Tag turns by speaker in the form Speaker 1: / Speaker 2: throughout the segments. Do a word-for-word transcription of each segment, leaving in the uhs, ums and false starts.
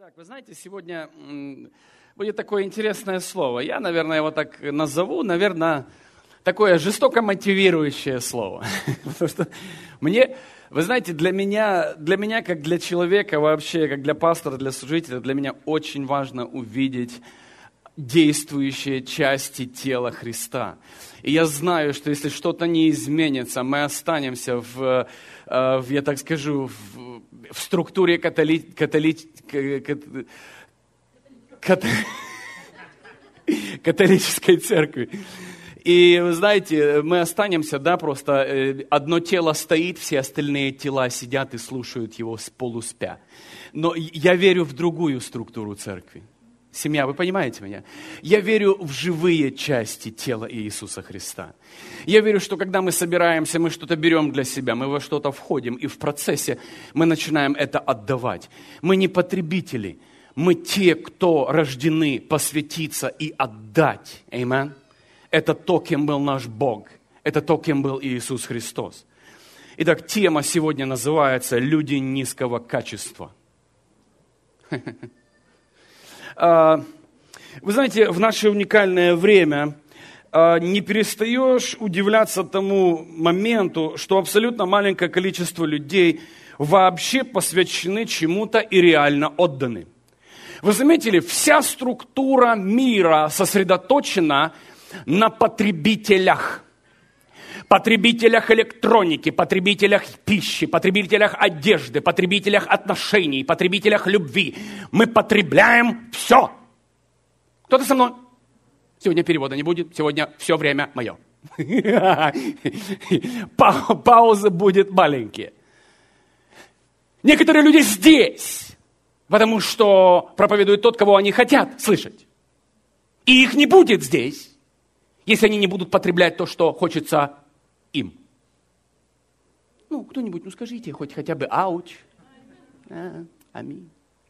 Speaker 1: Итак, вы знаете, сегодня будет такое интересное слово. Я, наверное, его так назову, наверное, такое жестоко мотивирующее слово. Потому что мне, вы знаете, для меня, для меня, как для человека вообще, как для пастора, для служителя, для меня очень важно увидеть действующие части тела Христа. И я знаю, что если что-то не изменится, мы останемся в, в я так скажу, в, в структуре католи, католи, кат, католической церкви. И вы знаете, мы останемся, да, просто одно тело стоит, все остальные тела сидят и слушают его с полуспя. Но я верю в другую структуру церкви. Семья, вы понимаете меня? Я верю в живые части тела Иисуса Христа. Я верю, что когда мы собираемся, мы что-то берем для себя, мы во что-то входим, и в процессе мы начинаем это отдавать. Мы не потребители, мы те, кто рождены посвятиться и отдать. Аминь. Это то, кем был наш Бог. Это то, кем был Иисус Христос. Итак, тема сегодня называется «Люди низкого качества». Вы знаете, в наше уникальное время не перестаешь удивляться тому моменту, что абсолютно маленькое количество людей вообще посвящены чему-то и реально отданы. Вы заметили, вся структура мира сосредоточена на потребителях. Потребителях электроники, потребителях пищи, потребителях одежды, потребителях отношений, потребителях любви. Мы потребляем все. Кто-то со мной? Сегодня перевода не будет, сегодня все время мое. Паузы будет маленькие. Некоторые люди здесь, потому что проповедуют тот, кого они хотят слышать. И их не будет здесь, если они не будут потреблять то, что хочется им. Ну, кто-нибудь, ну скажите хоть хотя бы ауч. А, аминь.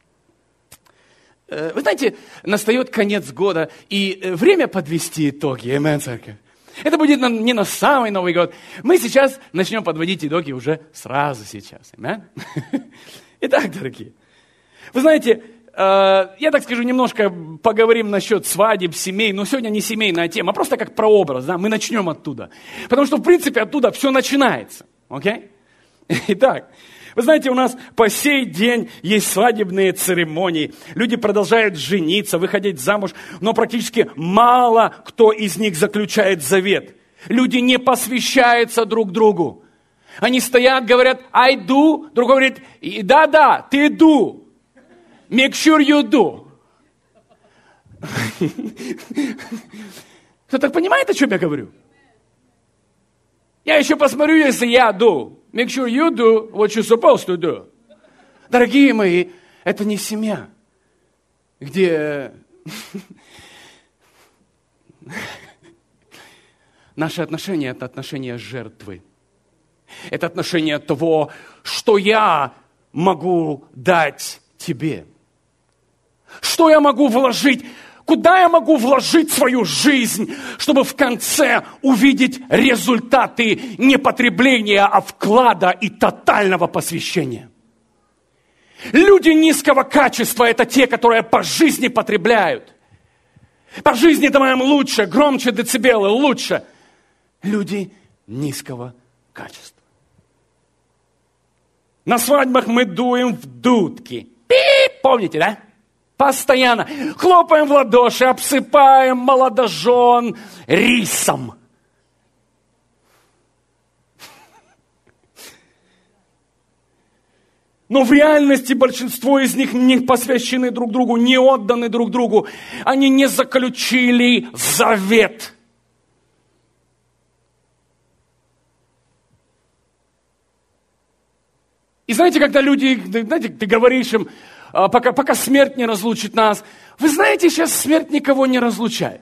Speaker 1: Вы знаете, настает конец года, и время подвести итоги. Аминь, церковь. Это будет не на самый Новый год. Мы сейчас начнем подводить итоги уже сразу сейчас. Аминь. Итак, дорогие, вы знаете, я так скажу, немножко поговорим насчет свадеб, семей, но сегодня не семейная тема, а просто как прообраз, да, мы начнем оттуда. Потому что, в принципе, оттуда все начинается, окей? Итак, вы знаете, у нас по сей день есть свадебные церемонии, люди продолжают жениться, выходить замуж, но практически мало кто из них заключает завет. Люди не посвящаются друг другу. Они стоят, говорят «I do», другой говорит «Да-да, ты do». Make sure you do. Кто-то понимает, о чем я говорю? Я еще посмотрю, если я do. Make sure you do what you're supposed to do. Дорогие мои, это не семья, где наши отношения – это отношения жертвы. Это отношение того, что я могу дать тебе. Что я могу вложить? Куда я могу вложить свою жизнь, чтобы в конце увидеть результаты не потребления, а вклада и тотального посвящения? Люди низкого качества – это те, которые по жизни потребляют. По жизни даваем лучше, громче децибелы, лучше. Люди низкого качества. На свадьбах мы дуем в дудки. Пип, помните, да? Постоянно хлопаем в ладоши, обсыпаем молодожен рисом. Но в реальности большинство из них не посвящены друг другу, не отданы друг другу. Они не заключили завет. И знаете, когда люди, знаете, ты говоришь им, Пока, пока смерть не разлучит нас. Вы знаете, сейчас смерть никого не разлучает.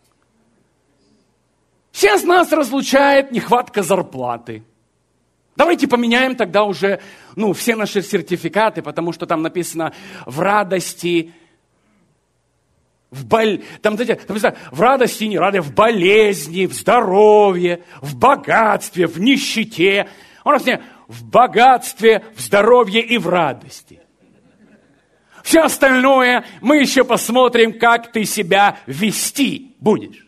Speaker 1: Сейчас нас разлучает нехватка зарплаты. Давайте поменяем тогда уже ну, все наши сертификаты, потому что там написано в радости, в, бол... там, знаете, там написано, в радости, не радости, в болезни, в здоровье, в богатстве, в нищете. У нас нет в богатстве, в здоровье и в радости. Все остальное мы еще посмотрим, как ты себя вести будешь.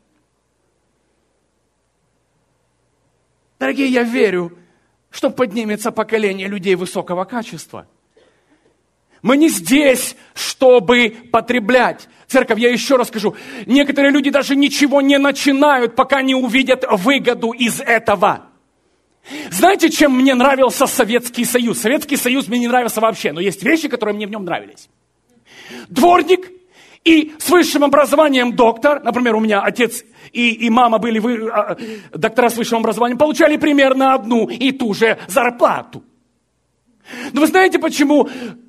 Speaker 1: Дорогие, я верю, что поднимется поколение людей высокого качества. Мы не здесь, чтобы потреблять. Церковь, я еще раз скажу, некоторые люди даже ничего не начинают, пока не увидят выгоду из этого. Знаете, чем мне нравился Советский Союз? Советский Союз мне не нравился вообще, но есть вещи, которые мне в нем нравились. Дворник и с высшим образованием доктор, например, у меня отец и, и мама были вы, а, доктора с высшим образованием, получали примерно одну и ту же зарплату. Но вы знаете, почему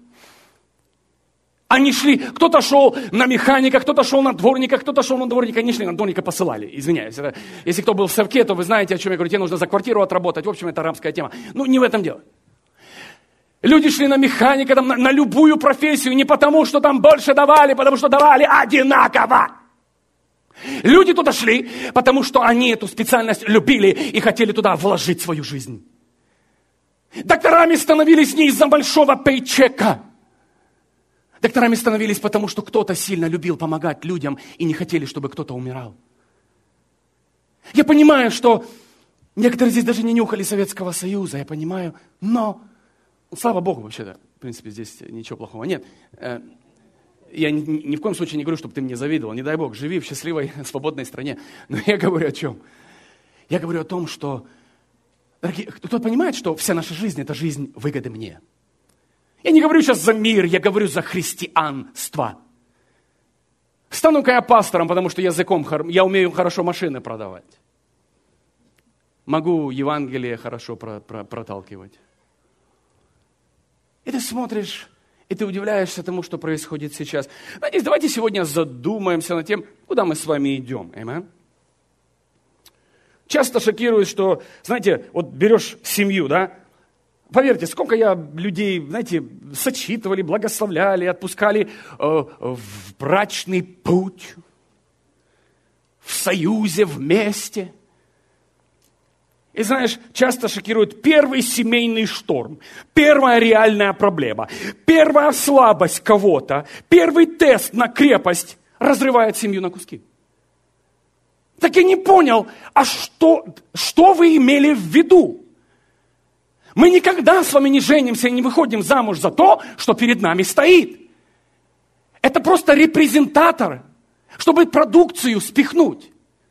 Speaker 1: они шли? Кто-то шел на механика, кто-то шел на дворника, кто-то шел на дворника, они шли на дворника, посылали, извиняюсь. Это, если кто был в совке, то вы знаете, о чем я говорю, тебе нужно за квартиру отработать, в общем, это арабская тема. Ну, не в этом дело. Люди шли на механика, там, на, на любую профессию, не потому, что там больше давали, потому что давали одинаково. Люди туда шли, потому что они эту специальность любили и хотели туда вложить свою жизнь. Докторами становились не из-за большого пейчека. Докторами становились потому, что кто-то сильно любил помогать людям и не хотели, чтобы кто-то умирал. Я понимаю, что некоторые здесь даже не нюхали Советского Союза, я понимаю, но... Слава Богу, вообще-то, в принципе, здесь ничего плохого нет. Я ни, ни в коем случае не говорю, чтобы ты мне завидовал. Не дай Бог, живи в счастливой, свободной стране. Но я говорю о чем? Я говорю о том, что... Дорогие, кто-то понимает, что вся наша жизнь – это жизнь выгоды мне. Я не говорю сейчас за мир, я говорю за христианство. Стану-ка я пастором, потому что языком, я умею хорошо машины продавать. Могу Евангелие хорошо про, про, проталкивать. И ты смотришь, и ты удивляешься тому, что происходит сейчас. Знаете, давайте сегодня задумаемся над тем, куда мы с вами идем. Amen? Часто шокирует, что, знаете, вот берешь семью, да? Поверьте, сколько я людей, знаете, сочитывали, благословляли, отпускали э, в брачный путь, в союзе, вместе. И знаешь, часто шокирует первый семейный шторм, первая реальная проблема, первая слабость кого-то, первый тест на крепость разрывает семью на куски. Так я не понял, а что, что вы имели в виду? Мы никогда с вами не женимся и не выходим замуж за то, что перед нами стоит. Это просто репрезентатор, чтобы продукцию спихнуть.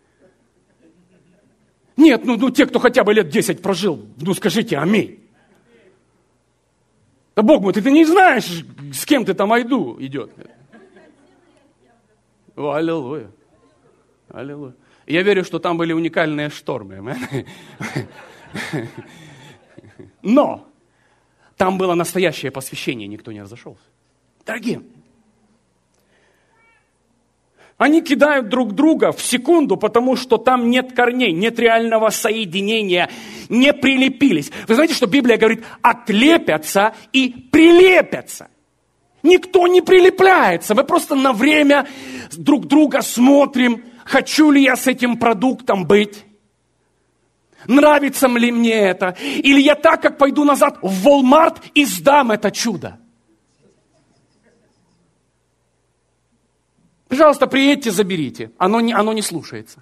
Speaker 1: Нет, ну, ну те, кто хотя бы лет десять прожил, ну скажите аминь. Да Бог мой, ты, ты не знаешь, с кем ты там айду идет. О, аллилуйя. Аллилуйя. Я верю, что там были уникальные штормы. Но там было настоящее посвящение, никто не разошелся. Дорогие, они кидают друг друга в секунду, потому что там нет корней, нет реального соединения, не прилепились. Вы знаете, что Библия говорит, отлепятся и прилепятся. Никто не прилепляется, мы просто на время друг друга смотрим, хочу ли я с этим продуктом быть, нравится ли мне это, или я так, как пойду назад в Walmart и сдам это чудо. Пожалуйста, приедьте, заберите. Оно не, оно не слушается.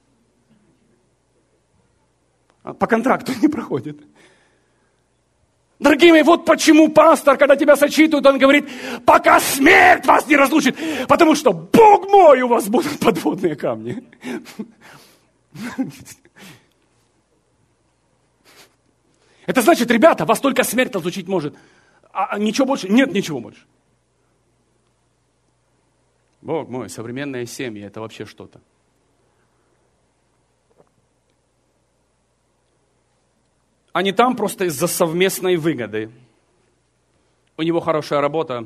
Speaker 1: По контракту не проходит. Дорогие мои, вот почему пастор, когда тебя сочитывают, он говорит, пока смерть вас не разлучит, потому что, Бог мой, у вас будут подводные камни. Это значит, ребята, вас только смерть разлучить может. А ничего больше? Нет ничего больше. Бог мой, современные семьи, это вообще что-то. Они там просто из-за совместной выгоды. У него хорошая работа,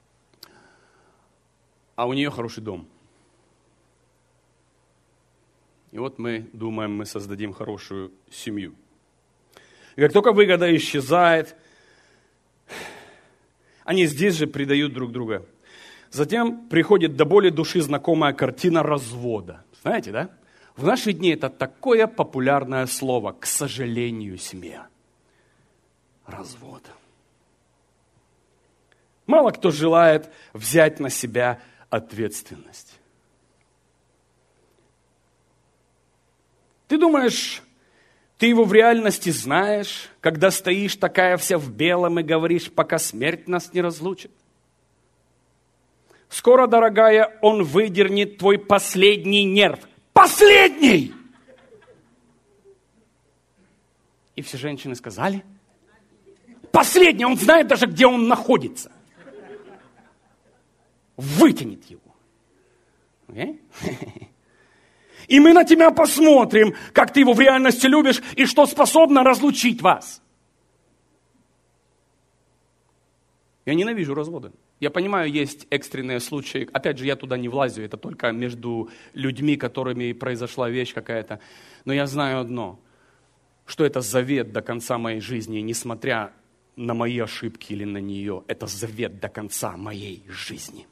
Speaker 1: а у нее хороший дом. И вот мы думаем, мы создадим хорошую семью. И как только выгода исчезает, они здесь же предают друг друга. Затем приходит до боли души знакомая картина развода. Знаете, да? В наши дни это такое популярное слово, к сожалению, семья. Развод. Мало кто желает взять на себя ответственность. Ты думаешь, ты его в реальности знаешь, когда стоишь такая вся в белом и говоришь, пока смерть нас не разлучит? Скоро, дорогая, он выдернет твой последний нерв. Последний! И все женщины сказали, последний, он знает даже, где он находится. Вытянет его. Okay? И мы на тебя посмотрим, как ты его в реальности любишь и что способно разлучить вас. Я ненавижу разводы. Я понимаю, есть экстренные случаи. Опять же, я туда не влазю. Это только между людьми, которыми произошла вещь какая-то. Но я знаю одно, что это завет до конца моей жизни, несмотря на мои ошибки или на нее. Это завет до конца моей жизни.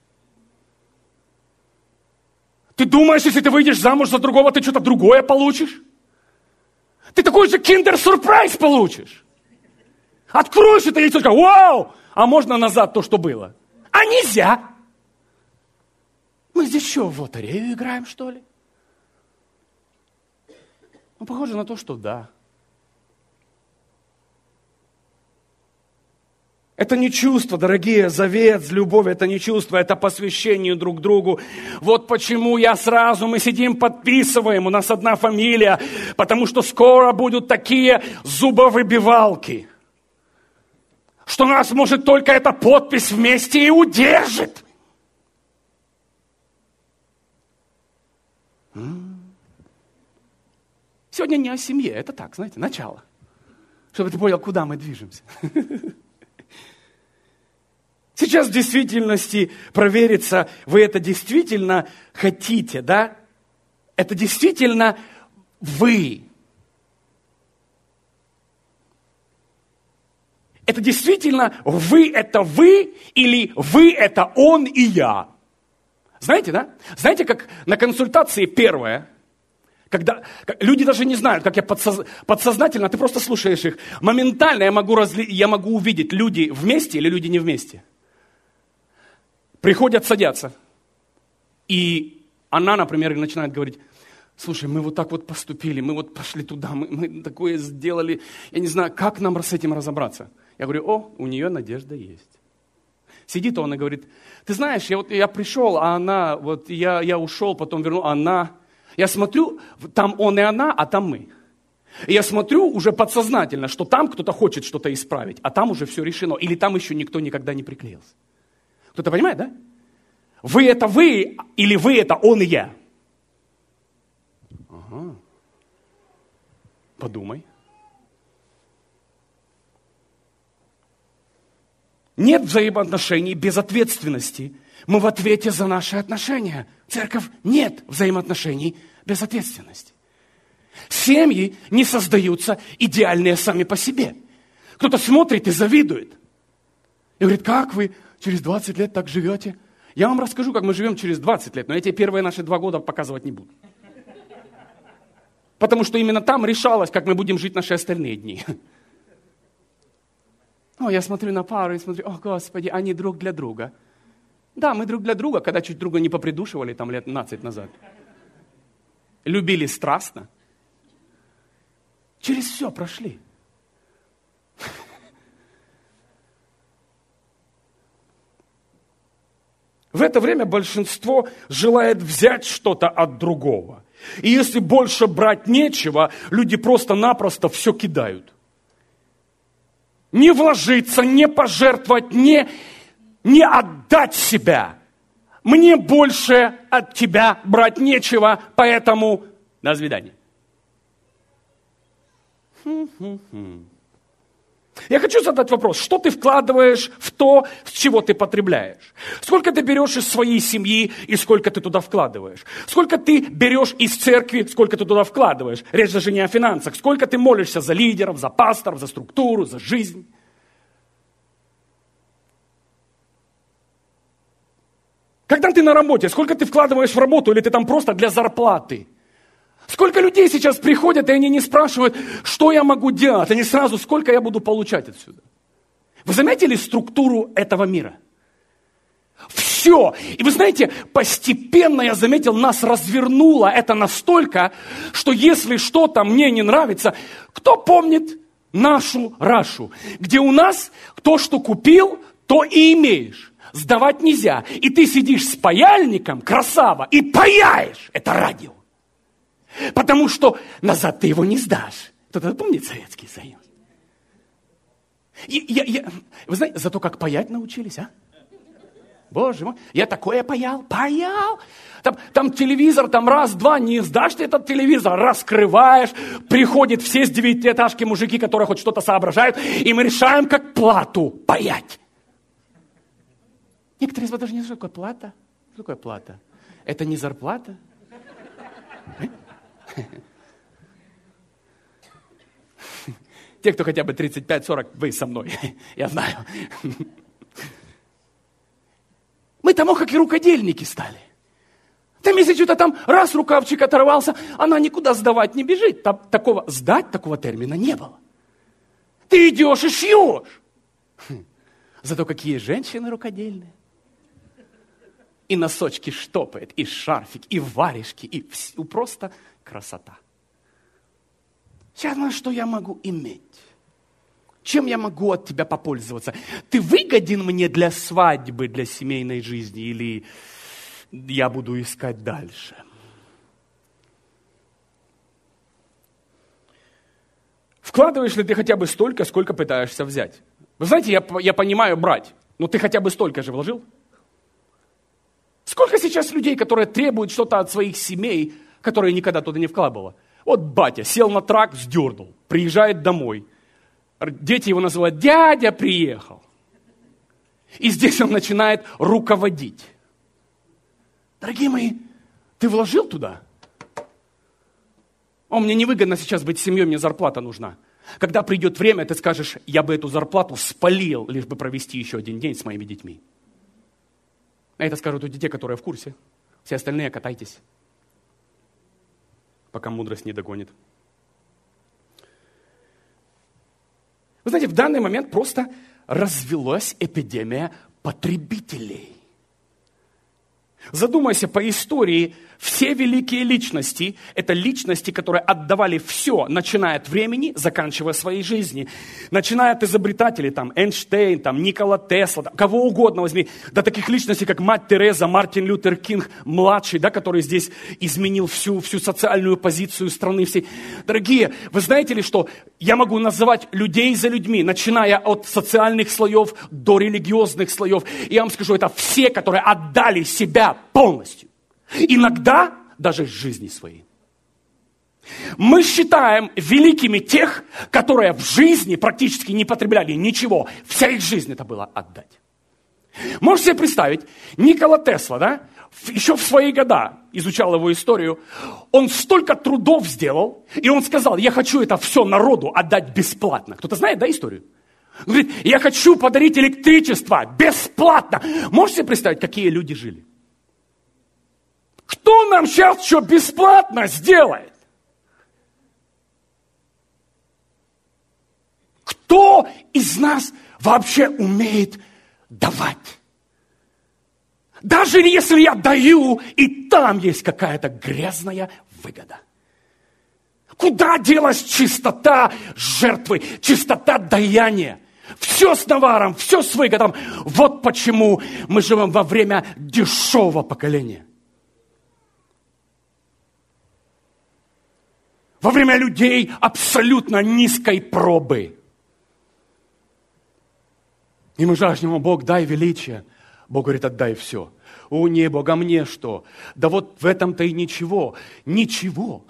Speaker 1: Ты думаешь, если ты выйдешь замуж за другого, ты что-то другое получишь? Ты такой же киндер-сюрприз получишь. Откроешь это яйцо, вау! А можно назад то, что было? А нельзя. Мы здесь что, в лотерею играем, что ли? Ну, похоже на то, что да. Это не чувство, дорогие, завет, любовь, это не чувство, это посвящение друг другу. Вот почему я сразу, мы сидим, подписываем, у нас одна фамилия, потому что скоро будут такие зубовыбивалки, что нас, может, только эта подпись вместе и удержит. Сегодня не о семье, это так, знаете, начало. Чтобы ты понял, куда мы движемся. Сейчас в действительности проверится, вы это действительно хотите, да? Это действительно вы. Это действительно вы, это вы, или вы, это он и я. Знаете, да? Знаете, как на консультации первое, когда люди даже не знают, как я подсоз... подсознательно, ты просто слушаешь их, моментально я могу, разли... я могу увидеть, люди вместе или люди не вместе. Приходят, садятся, и она, например, начинает говорить, слушай, мы вот так вот поступили, мы вот пошли туда, мы, мы такое сделали, я не знаю, как нам с этим разобраться. Я говорю, о, у нее надежда есть. Сидит он и говорит, ты знаешь, я, вот, я пришел, а она, вот я, я ушел, потом вернул, она. Я смотрю, там он и она, а там мы. И я смотрю уже подсознательно, что там кто-то хочет что-то исправить, а там уже все решено, или там еще никто никогда не приклеился. Кто-то понимает, да? Вы это вы, или вы это он и я? Ага. Подумай. Нет взаимоотношений без ответственности. Мы в ответе за наши отношения. Церковь, нет взаимоотношений без ответственности. Семьи не создаются идеальные сами по себе. Кто-то смотрит и завидует. И говорит, как вы через двадцать лет так живете? Я вам расскажу, как мы живем через двадцать лет, но я тебе первые наши два года показывать не буду. Потому что именно там решалось, как мы будем жить наши остальные дни. О, я смотрю на пару и смотрю, о, Господи, они друг для друга. Да, мы друг для друга, когда чуть друга не попридушивали там лет двенадцать назад. Любили страстно. Через все прошли. В это время большинство желает взять что-то от другого. И если больше брать нечего, люди просто-напросто все кидают. Не вложиться, не пожертвовать, не, не отдать себя. Мне больше от тебя брать нечего, поэтому до свидания. Я хочу задать вопрос, что ты вкладываешь в то, с чего ты потребляешь? Сколько ты берешь из своей семьи и сколько ты туда вкладываешь? Сколько ты берешь из церкви, сколько ты туда вкладываешь? Речь даже не о финансах. Сколько ты молишься за лидеров, за пасторов, за структуру, за жизнь? Когда ты на работе, сколько ты вкладываешь в работу или ты там просто для зарплаты? Сколько людей сейчас приходят, и они не спрашивают, что я могу делать. Они сразу, сколько я буду получать отсюда. Вы заметили структуру этого мира? все. И вы знаете, постепенно, я заметил, нас развернуло это настолько, что если что-то мне не нравится, кто помнит нашу Рашу, где у нас то, что купил, то и имеешь. Сдавать нельзя. И ты сидишь с паяльником, красава, и паяешь это радио. Потому что назад ты его не сдашь. Кто-то помнит Советский Союз? И, я, я, вы знаете, зато как паять научились, а? Боже мой, я такое паял, паял. Там, там телевизор, там раз-два, не сдашь ты этот телевизор, раскрываешь, приходят все с девятиэтажки мужики, которые хоть что-то соображают, и мы решаем, как плату паять. Некоторые из вас даже не знают, что такое плата. Что такое плата? Это не зарплата. Те, кто хотя бы тридцать пять сорок, вы со мной, я знаю. Мы тому, как и рукодельники стали. Там, если что-то там, раз рукавчик оторвался, она никуда сдавать не бежит. Там, такого, сдать такого термина не было. Ты идешь и шьешь. Зато какие женщины рукодельные. И носочки штопает, и шарфик, и варежки, и все, просто красота. Сейчас, ну, что я могу иметь? Чем я могу от тебя попользоваться? Ты выгоден мне для свадьбы, для семейной жизни, или я буду искать дальше? Вкладываешь ли ты хотя бы столько, сколько пытаешься взять? Вы знаете, я, я понимаю брать, но ты хотя бы столько же вложил? Сколько сейчас людей, которые требуют что-то от своих семей, которые никогда туда не вкладывало? Вот батя сел на трак, сдернул, приезжает домой. Дети его называют «дядя приехал». И здесь он начинает руководить. Дорогие мои, ты вложил туда? О, мне невыгодно сейчас быть семьей, мне зарплата нужна. Когда придет время, ты скажешь, я бы эту зарплату спалил, лишь бы провести еще один день с моими детьми. А это скажут те, которые в курсе. Все остальные катайтесь, пока мудрость не догонит. Вы знаете, в данный момент просто развелась эпидемия потребителей. Задумайся по истории, все великие личности, это личности, которые отдавали все, начиная от времени, заканчивая своей жизни. Начиная от изобретателей, там, Эйнштейн, там, Никола Тесла, там, кого угодно возьми, до таких личностей, как мать Тереза, Мартин Лютер Кинг, младший, да, который здесь изменил всю, всю социальную позицию страны всей. Дорогие, вы знаете ли, что я могу называть людей за людьми, начиная от социальных слоев до религиозных слоев. И я вам скажу, это все, которые отдали себя полностью. Иногда даже жизни своей. Мы считаем великими тех, которые в жизни практически не потребляли ничего. Вся их жизнь это было отдать. Можете себе представить, Никола Тесла, да, еще в свои года изучал его историю, он столько трудов сделал, и он сказал, я хочу это все народу отдать бесплатно. Кто-то знает, да, историю? Он говорит, я хочу подарить электричество бесплатно. Можете себе представить, какие люди жили? Кто нам сейчас что бесплатно сделает? Кто из нас вообще умеет давать? Даже если я даю, и там есть какая-то грязная выгода. Куда делась чистота жертвы, чистота даяния? Все с наваром, все с выгодом. Вот почему мы живем во время дешевого поколения. Во время людей абсолютно низкой пробы. И мы жаждем, Бог, дай величие. Бог говорит, отдай все. О, не, Бог, а мне что? Да вот в этом-то и ничего. Ничего.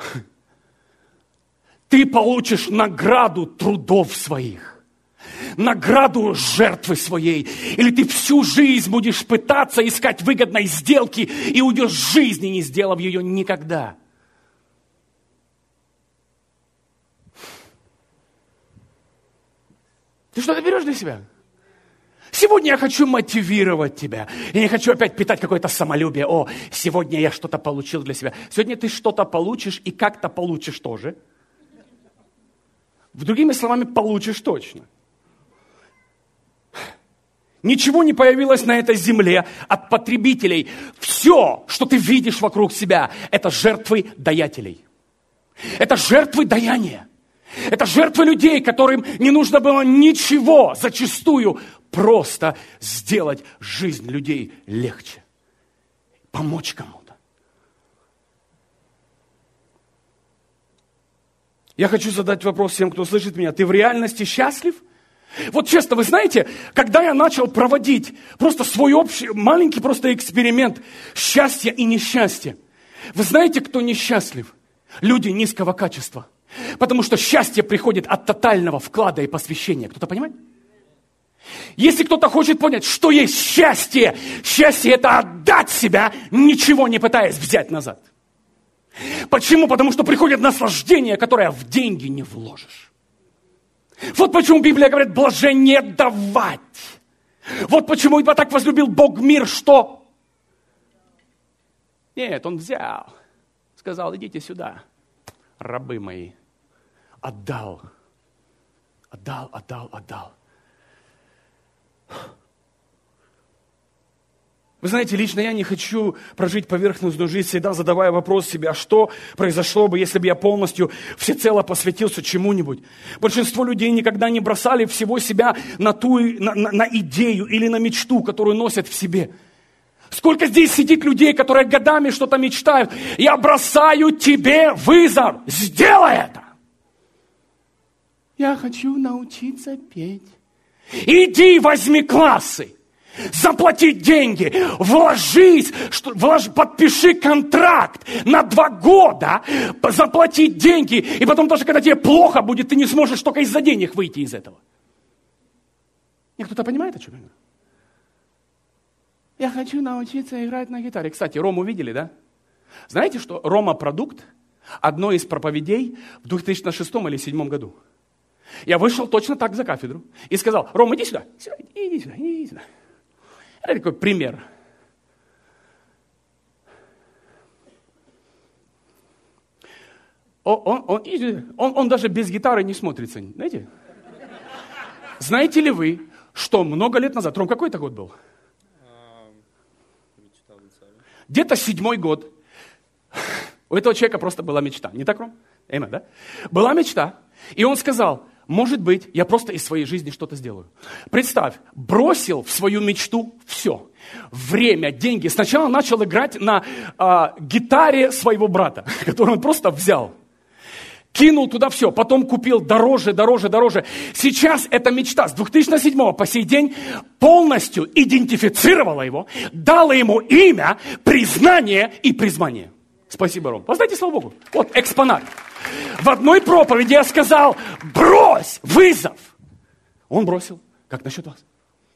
Speaker 1: Ты получишь награду трудов своих. Награду жертвы своей. Или ты всю жизнь будешь пытаться искать выгодной сделки и уйдешь с жизни, не сделав ее никогда. Ты что-то берешь для себя? Сегодня я хочу мотивировать тебя. Я не хочу опять питать какое-то самолюбие. О, сегодня я что-то получил для себя. Сегодня ты что-то получишь и как-то получишь тоже. Другими словами, получишь точно. Ничего не появилось на этой земле от потребителей. Все, что ты видишь вокруг себя, это жертвы даятелей. Это жертвы даяния. Это жертвы людей, которым не нужно было ничего, зачастую просто сделать жизнь людей легче. Помочь кому-то. Я хочу задать вопрос всем, кто слышит меня. Ты в реальности счастлив? Вот честно, вы знаете, когда я начал проводить просто свой общий, маленький просто эксперимент счастья и несчастья, вы знаете, кто несчастлив? Люди низкого качества. Потому что счастье приходит от тотального вклада и посвящения. Кто-то понимает? Если кто-то хочет понять, что есть счастье, счастье это отдать себя, ничего не пытаясь взять назад. Почему? Потому что приходит наслаждение, которое в деньги не вложишь. Вот почему Библия говорит, блажение давать. Вот почему ибо так возлюбил Бог мир, что... Нет, Он взял, сказал, идите сюда, рабы мои. Отдал, отдал, отдал, отдал. Вы знаете, лично я не хочу прожить поверхностную жизнь, всегда задавая вопрос себе, а что произошло бы, если бы я полностью всецело посвятился чему-нибудь? Большинство людей никогда не бросали всего себя на ту, на, на, на идею или на мечту, которую носят в себе. Сколько здесь сидит людей, которые годами что-то мечтают. Я бросаю тебе вызов, сделай это. Я хочу научиться петь. Иди возьми классы. Заплати деньги, вложись, что, вложи, подпиши контракт на два года, заплати деньги, и потом даже когда тебе плохо будет, ты не сможешь только из-за денег выйти из этого. И кто-то понимает, о чем я говорю? Я хочу научиться играть на гитаре. Кстати, Рому видели, да? Знаете, что Рома Продукт одной из проповедей в две тысячи шестом или две тысячи седьмом году. Я вышел точно так за кафедру и сказал, Рома, иди сюда, сюда иди сюда, иди сюда. Это такой пример. Он, он, он, он, он даже без гитары не смотрится, знаете? Знаете ли вы, что много лет назад, Ром, какой это год был? Где-то седьмой год. У этого человека просто была мечта. Не так, Ром? Эйна, да? Была мечта. И он сказал, может быть, я просто из своей жизни что-то сделаю. Представь, бросил в свою мечту все. Время, деньги. Сначала начал играть на а, гитаре своего брата, которую он просто взял. Кинул туда все, потом купил дороже, дороже, дороже. Сейчас эта мечта с две тысячи седьмого по сей день полностью идентифицировала его, дала ему имя, признание и призвание. Спасибо, Ром. Воздайте слава Богу. Вот экспонат. В одной проповеди я сказал, брось вызов. Он бросил. Как насчет вас?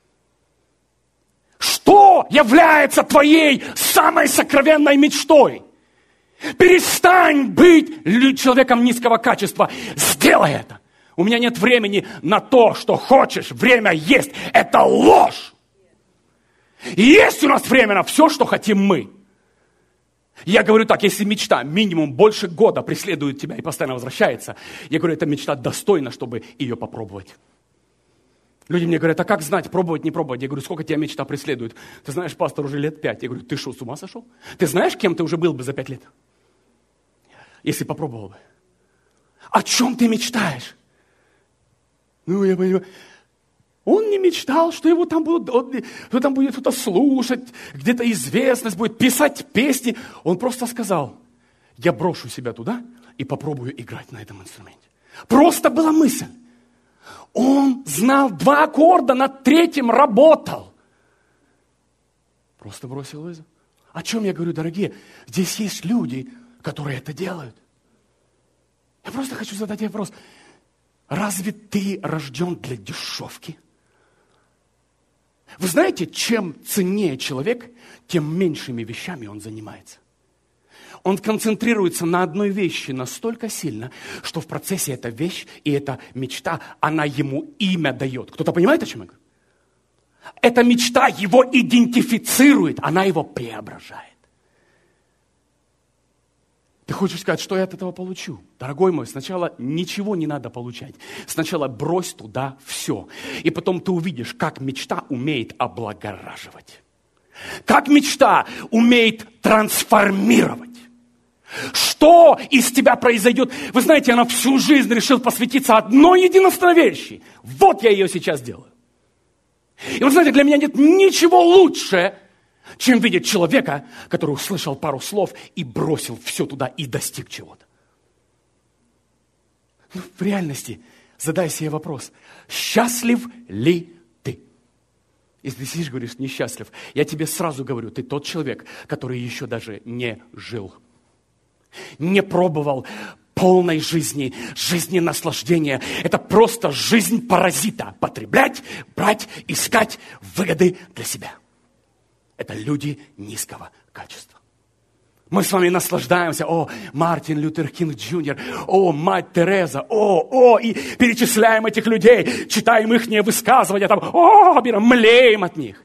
Speaker 1: Что является твоей самой сокровенной мечтой? Перестань быть человеком низкого качества. Сделай это. У меня нет времени на то, что хочешь. Время есть. Это ложь. Есть у нас время на все, что хотим мы. Я говорю так, если мечта минимум больше года преследует тебя и постоянно возвращается, я говорю, эта мечта достойна, чтобы ее попробовать. Люди мне говорят, а как знать, пробовать, не пробовать? Я говорю, сколько тебя мечта преследует? Ты знаешь, пастор уже лет пять. Я говорю, ты что, с ума сошел? Ты знаешь, кем ты уже был бы за пять лет? Если попробовал бы. О чем ты мечтаешь? Ну, я понимаю. Он не мечтал, что его там будут, что там будет кто-то слушать, где-то известность будет, писать песни. Он просто сказал, я брошу себя туда и попробую играть на этом инструменте. Просто была мысль. Он знал два аккорда, над третьим работал. Просто бросил вызов. О чем я говорю, дорогие? Здесь есть люди, которые это делают. Я просто хочу задать вопрос. Разве ты рожден для дешевки? Вы знаете, чем ценнее человек, тем меньшими вещами он занимается. Он концентрируется на одной вещи настолько сильно, что в процессе эта вещь и эта мечта, она ему имя дает. Кто-то понимает, о чем я говорю? Эта мечта его идентифицирует, она его преображает. Ты хочешь сказать, что я от этого получу? Дорогой мой, сначала ничего не надо получать. Сначала брось туда все. И потом ты увидишь, как мечта умеет облагораживать. Как мечта умеет трансформировать. Что из тебя произойдет? Вы знаете, она всю жизнь решила посвятиться одной единственной вещи. Вот я ее сейчас делаю. И вы знаете, для меня нет ничего лучше, чем видеть человека, который услышал пару слов и бросил все туда и достиг чего-то. Ну, в реальности задай себе вопрос, счастлив ли ты? Если ты сидишь, говоришь, несчастлив, я тебе сразу говорю, ты тот человек, который еще даже не жил. Не пробовал полной жизни, жизни наслаждения. Это просто жизнь паразита. Потреблять, брать, искать выгоды для себя. Это люди низкого качества. Мы с вами наслаждаемся. О, Мартин Лютер Кинг Джуниор. О, мать Тереза. О, о, и перечисляем этих людей. Читаем их высказывания. Там, о, млеем от них.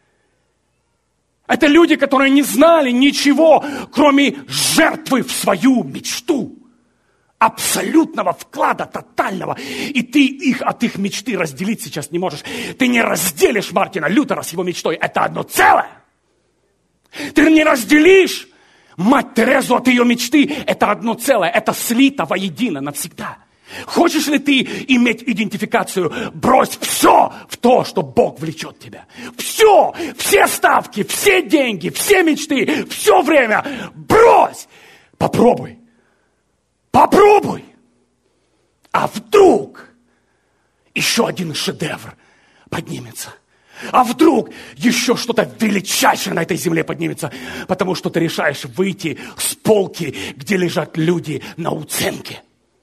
Speaker 1: Это люди, которые не знали ничего, кроме жертвы в свою мечту. Абсолютного вклада, тотального. И ты их от их мечты разделить сейчас не можешь. Ты не разделишь Мартина Лютера с его мечтой. Это одно целое. Ты не разделишь мать Терезу от ее мечты. Это одно целое. Это слито воедино навсегда. Хочешь ли ты иметь идентификацию? Брось все в то, что Бог влечет тебя. Все, все ставки, все деньги, все мечты, все время. Брось. Попробуй. Попробуй. А вдруг еще один шедевр поднимется. А вдруг еще что-то величайшее на этой земле поднимется. Потому что ты решаешь выйти с полки, где лежат люди на уценке.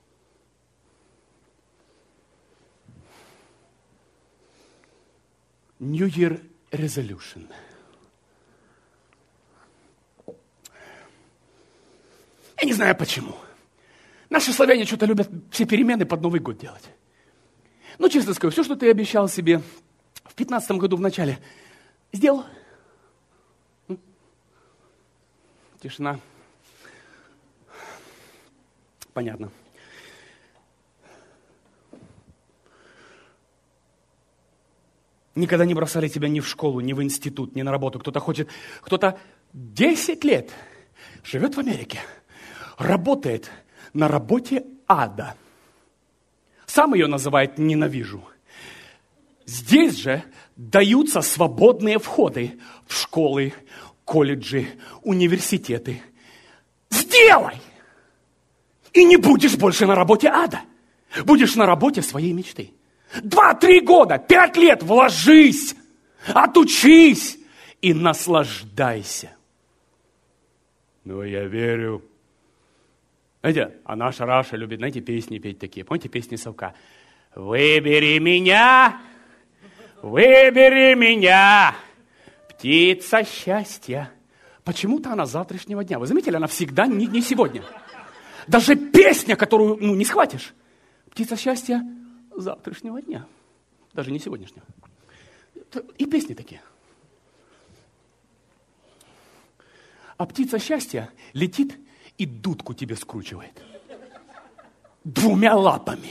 Speaker 1: New Year Resolution. Я не знаю почему. Наши славяне что-то любят все перемены под Новый год делать. Ну, честно скажу, все, что ты обещал себе в пятнадцатом году в начале, сделал. Тишина. Понятно. Никогда не бросали тебя ни в школу, ни в институт, ни на работу. Кто-то хочет, кто-то десять лет живет в Америке, работает на работе ада. Сам ее называет «ненавижу». Здесь же даются свободные входы в школы, колледжи, университеты. Сделай! И не будешь больше на работе ада. Будешь на работе своей мечты. Два-три года, пять лет вложись, отучись и наслаждайся. Ну, я верю. Знаете, а наша Раша любит, знаете, песни петь такие. Помните песни Совка? Выбери меня, выбери меня, птица счастья. Почему-то она с завтрашнего дня. Вы заметили, она всегда не, не сегодня. Даже песня, которую ну, не схватишь. Птица счастья завтрашнего дня. Даже не сегодняшнего. И песни такие. А птица счастья летит и дудку тебе скручивает. Двумя лапами.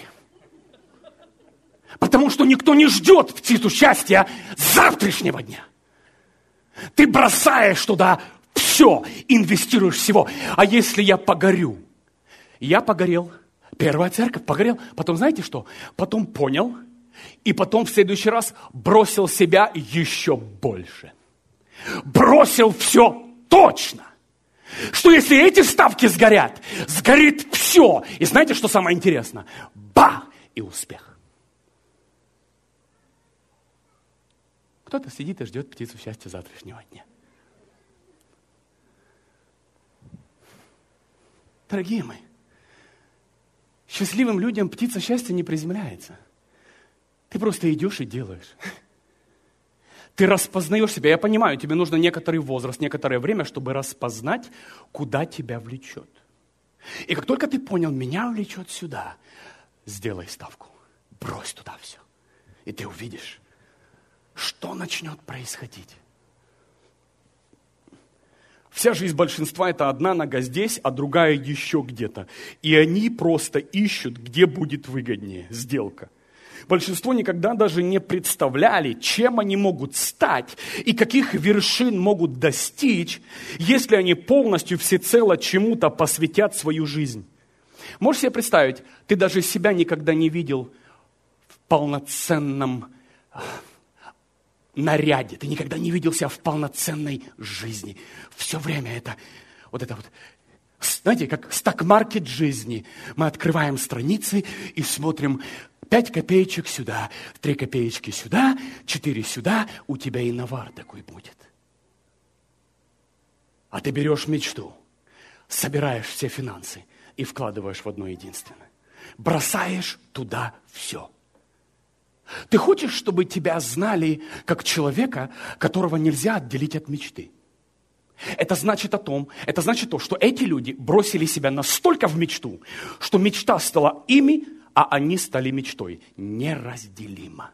Speaker 1: Потому что никто не ждет птицу счастья завтрашнего дня. Ты бросаешь туда все, инвестируешь всего. А если я погорю? Я погорел. Первая церковь погорел. Потом знаете что? Потом понял. И потом в следующий раз бросил себя еще больше. Бросил все точно. Что если эти ставки сгорят, сгорит все. И знаете, что самое интересное? Бах! И успех. Кто-то сидит и ждет птицу счастья завтрашнего дня. Дорогие мои, счастливым людям птица счастья не приземляется. Ты просто идешь и делаешь. Ты распознаешь себя. Я понимаю, тебе нужно некоторый возраст, некоторое время, чтобы распознать, куда тебя влечет. И как только ты понял, меня влечет сюда, сделай ставку. Брось туда все. И ты увидишь, что начнет происходить. Вся жизнь большинства – это одна нога здесь, а другая еще где-то. И они просто ищут, где будет выгоднее сделка. Большинство никогда даже не представляли, чем они могут стать и каких вершин могут достичь, если они полностью всецело чему-то посвятят свою жизнь. Можешь себе представить, ты даже себя никогда не видел в полноценном наряде, ты никогда не видел себя в полноценной жизни. Все время это вот это вот, знаете, как сток-маркет жизни. Мы открываем страницы и смотрим пять копеечек сюда, три копеечки сюда, четыре сюда, у тебя и навар такой будет. А ты берешь мечту, собираешь все финансы и вкладываешь в одно единственное. Бросаешь туда все. Ты хочешь, чтобы тебя знали как человека, которого нельзя отделить от мечты? Это значит о том, это значит то, что эти люди бросили себя настолько в мечту, что мечта стала ими, а они стали мечтой. Неразделимо.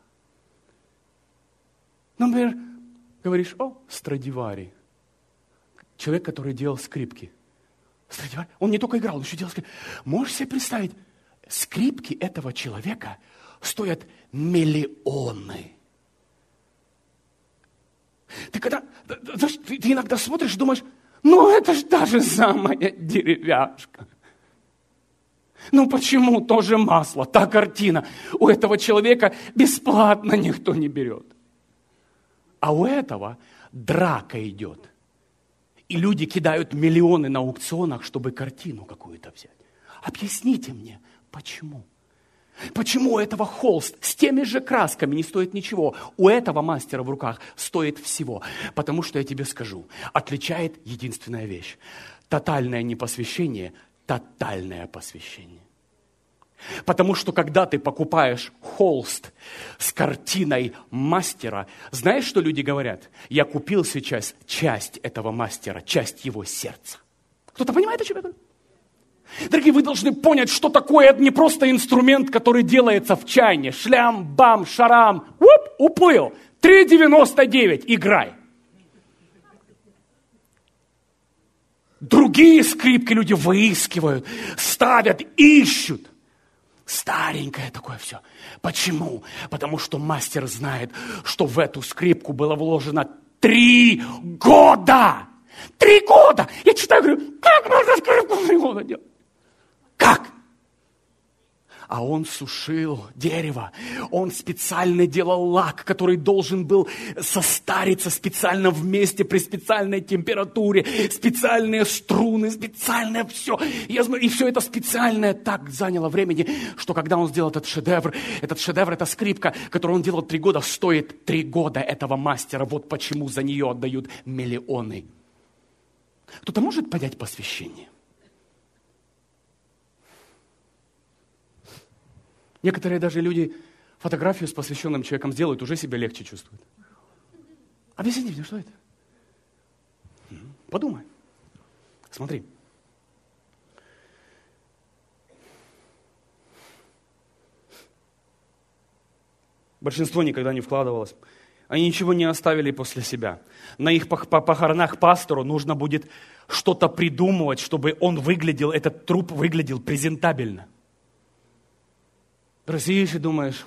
Speaker 1: Например, говоришь, о, Страдивари. Человек, который делал скрипки. Страдивари, он не только играл, он еще делал скрипки. Можешь себе представить, скрипки этого человека стоят миллионы. Ты когда, ты, ты иногда смотришь и думаешь, ну это же та же самая деревяшка. Ну почему то же масло, та картина? У этого человека бесплатно никто не берет. А у этого драка идет. И люди кидают миллионы на аукционах, чтобы картину какую-то взять. Объясните мне, почему? Почему у этого холст с теми же красками не стоит ничего? У этого мастера в руках стоит всего. Потому что я тебе скажу, отличает единственная вещь. Тотальное непосвящение, тотальное посвящение. Потому что когда ты покупаешь холст с картиной мастера, знаешь, что люди говорят? Я купил сейчас часть этого мастера, часть его сердца. Кто-то понимает, о чем я говорю? Дорогие, вы должны понять, что такое это не просто инструмент, который делается в чайне. Шлям, бам, шарам, уп, уплыл. три девяносто девять, играй. Другие скрипки люди выискивают, ставят, ищут. Старенькое такое все. Почему? Потому что мастер знает, что в эту скрипку было вложено три года. Три года! Я читаю, говорю, как можно скрипку три года делать? Как? А он сушил дерево, он специально делал лак, который должен был состариться специально вместе при специальной температуре, специальные струны, специальное все. Я знаю, и все это специальное так заняло времени, что когда он сделал этот шедевр, этот шедевр, эта скрипка, которую он делал три года, стоит три года этого мастера. Вот почему за нее отдают миллионы. Кто-то может понять посвящение? Некоторые даже люди фотографию с посвященным человеком сделают, уже себя легче чувствуют. Объясните мне, что это? Подумай. Смотри. Большинство никогда не вкладывалось. Они ничего не оставили после себя. На их похоронах пастору нужно будет что-то придумывать, чтобы он выглядел, этот труп выглядел презентабельно. Ты сидишь и думаешь,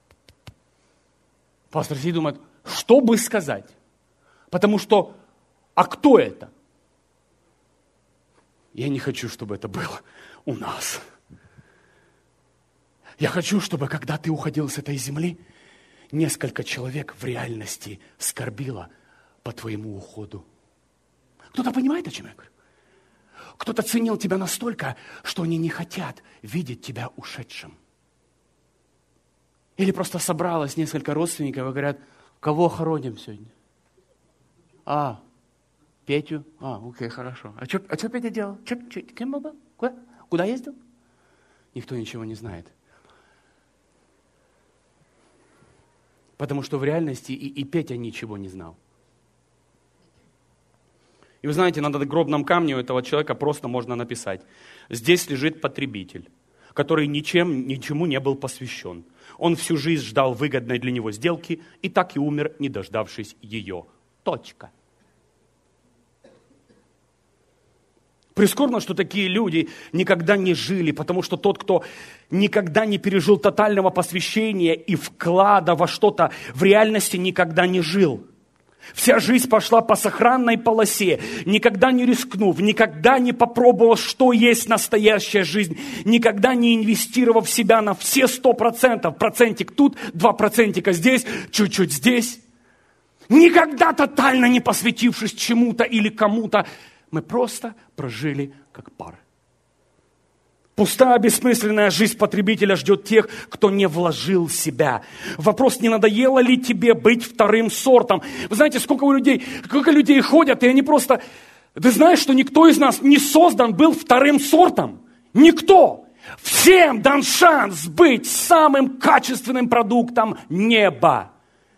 Speaker 1: пастор сидит и думает, что бы сказать? Потому что, а кто это? Я не хочу, чтобы это было у нас. Я хочу, чтобы когда ты уходил с этой земли, несколько человек в реальности скорбило по твоему уходу. Кто-то понимает, о чем я говорю? Кто-то ценил тебя настолько, что они не хотят видеть тебя ушедшим. Или просто собралось несколько родственников и говорят, кого хороним сегодня? А, Петю? А, окей, хорошо. А что а Петя делал? Чё, чё, кем был? Куда? Куда ездил? Никто ничего не знает. Потому что в реальности и, и Петя ничего не знал. И вы знаете, на надгробном камне у этого человека просто можно написать, здесь лежит потребитель, который ничем, ничему не был посвящен. Он всю жизнь ждал выгодной для него сделки и так и умер, не дождавшись ее. Точка. Прискорбно, что такие люди никогда не жили, потому что тот, кто никогда не пережил тотального посвящения и вклада во что-то, в реальности никогда не жил. Вся жизнь пошла по сохранной полосе, никогда не рискнув, никогда не попробовав, что есть настоящая жизнь, никогда не инвестировав в себя на все сто процентов, процентик тут, два процентика здесь, чуть-чуть здесь. Никогда тотально не посвятившись чему-то или кому-то, мы просто прожили как пара. Пустая, бессмысленная жизнь потребителя ждет тех, кто не вложил себя. Вопрос, не надоело ли тебе быть вторым сортом? Вы знаете, сколько у людей, сколько людей ходят, и они просто... Ты знаешь, что никто из нас не создан был вторым сортом? Никто! Всем дан шанс быть самым качественным продуктом неба.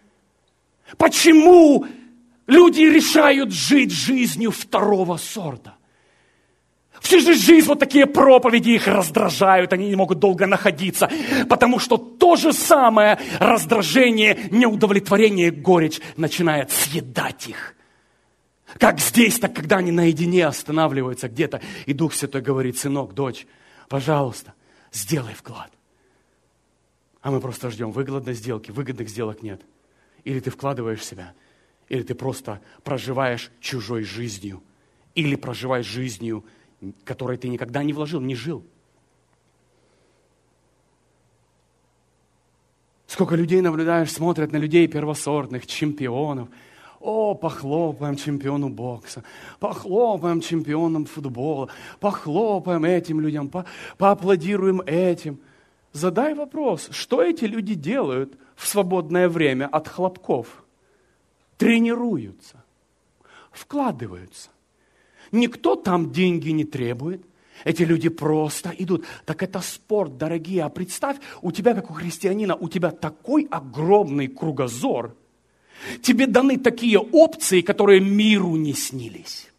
Speaker 1: Почему люди решают жить жизнью второго сорта? Всю жизнь вот такие проповеди их раздражают, они не могут долго находиться, потому что то же самое раздражение, неудовлетворение, горечь начинает съедать их. Как здесь, так когда они наедине останавливаются где-то, и Дух Святой говорит: сынок, дочь, пожалуйста, сделай вклад. А мы просто ждем выгодной сделки, выгодных сделок нет. Или ты вкладываешь себя, или ты просто проживаешь чужой жизнью, или проживаешь жизнью, которой ты никогда не вложил, не жил. Сколько людей наблюдаешь, смотрят на людей первосортных, чемпионов. О, похлопаем чемпиону бокса, похлопаем чемпионам футбола, похлопаем этим людям, по, поаплодируем этим. Задай вопрос, что эти люди делают в свободное время от хлопков? Тренируются, вкладываются. Никто там деньги не требует. Эти люди просто идут. Так это спорт, дорогие. А представь, у тебя, как у христианина, у тебя такой огромный кругозор. Тебе даны такие опции, которые миру не снились.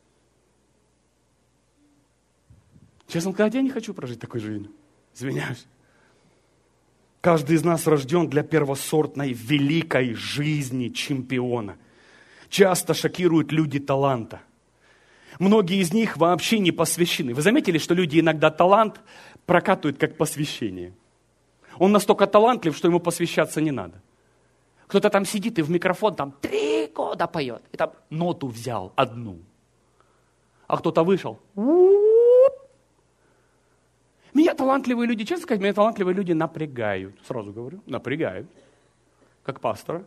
Speaker 1: Честно сказать, я не хочу прожить такой жизнь. Извиняюсь. Каждый из нас рожден для первосортной, великой жизни чемпиона. Часто шокируют люди таланта. Многие из них вообще не посвящены. Вы заметили, что люди иногда талант прокатывают как посвящение? Он настолько талантлив, что ему посвящаться не надо. Кто-то там сидит и в микрофон там три года поет. И там ноту взял одну. А кто-то вышел. Меня талантливые люди, честно сказать, меня талантливые люди напрягают. Сразу говорю, напрягают. Как пастора.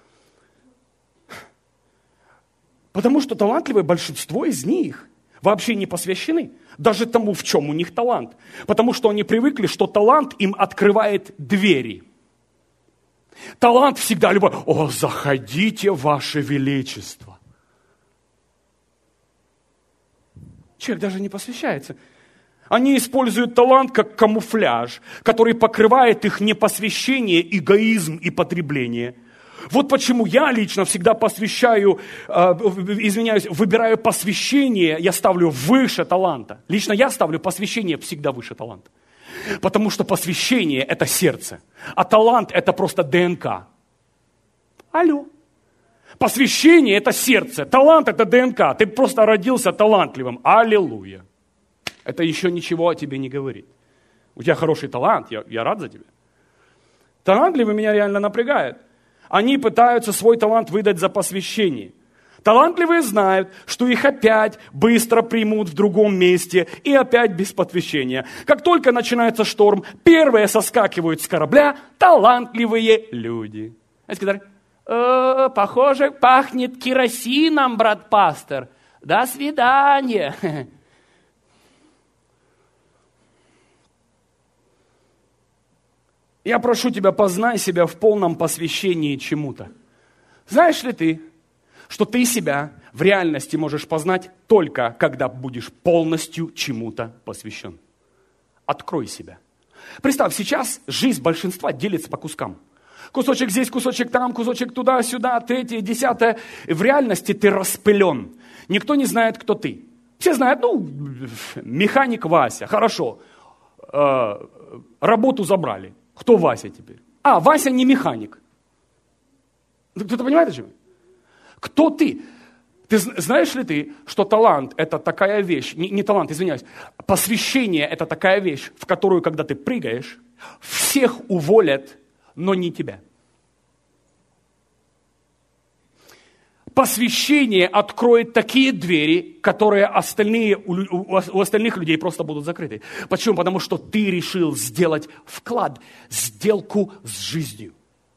Speaker 1: Потому что талантливое большинство из них вообще не посвящены даже тому, в чем у них талант. Потому что они привыкли, что талант им открывает двери. Талант всегда любой: «О, заходите, ваше величество». Человек даже не посвящается. Они используют талант как камуфляж, который покрывает их непосвящение, эгоизм и потребление. Вот почему я лично всегда посвящаю, э, извиняюсь, выбираю посвящение, я ставлю выше таланта. Лично я ставлю посвящение всегда выше таланта. Потому что посвящение – это сердце, а талант – это просто ДНК. Алло. Посвящение – это сердце, талант – это ДНК. Ты просто родился талантливым. Аллилуйя. Это еще ничего о тебе не говорит. У тебя хороший талант, я, я рад за тебя. Талантливые меня реально напрягают. Они пытаются свой талант выдать за посвящение. Талантливые знают, что их опять быстро примут в другом месте и опять без посвящения. Как только начинается шторм, первые соскакивают с корабля талантливые люди. Они сказали: «Э, похоже, пахнет керосином, брат-пастор. До свидания». Я прошу тебя, познай себя в полном посвящении чему-то. Знаешь ли ты, что ты себя в реальности можешь познать только, когда будешь полностью чему-то посвящен? Открой себя. Представь, сейчас жизнь большинства делится по кускам. Кусочек здесь, кусочек там, кусочек туда-сюда, третье, десятое. В реальности ты распылен. Никто не знает, кто ты. Все знают, ну, механик Вася, хорошо, э, работу забрали. Кто Вася теперь? А, Вася не механик. Кто-то понимает, о чем? Кто ты? Ты знаешь ли ты, что талант – это такая вещь, не, не талант, извиняюсь, посвящение – это такая вещь, в которую, когда ты прыгаешь, всех уволят, но не тебя. Посвящение откроет такие двери, которые остальные, у, у, у остальных людей просто будут закрыты. Почему? Потому что ты решил сделать вклад, сделку с жизнью.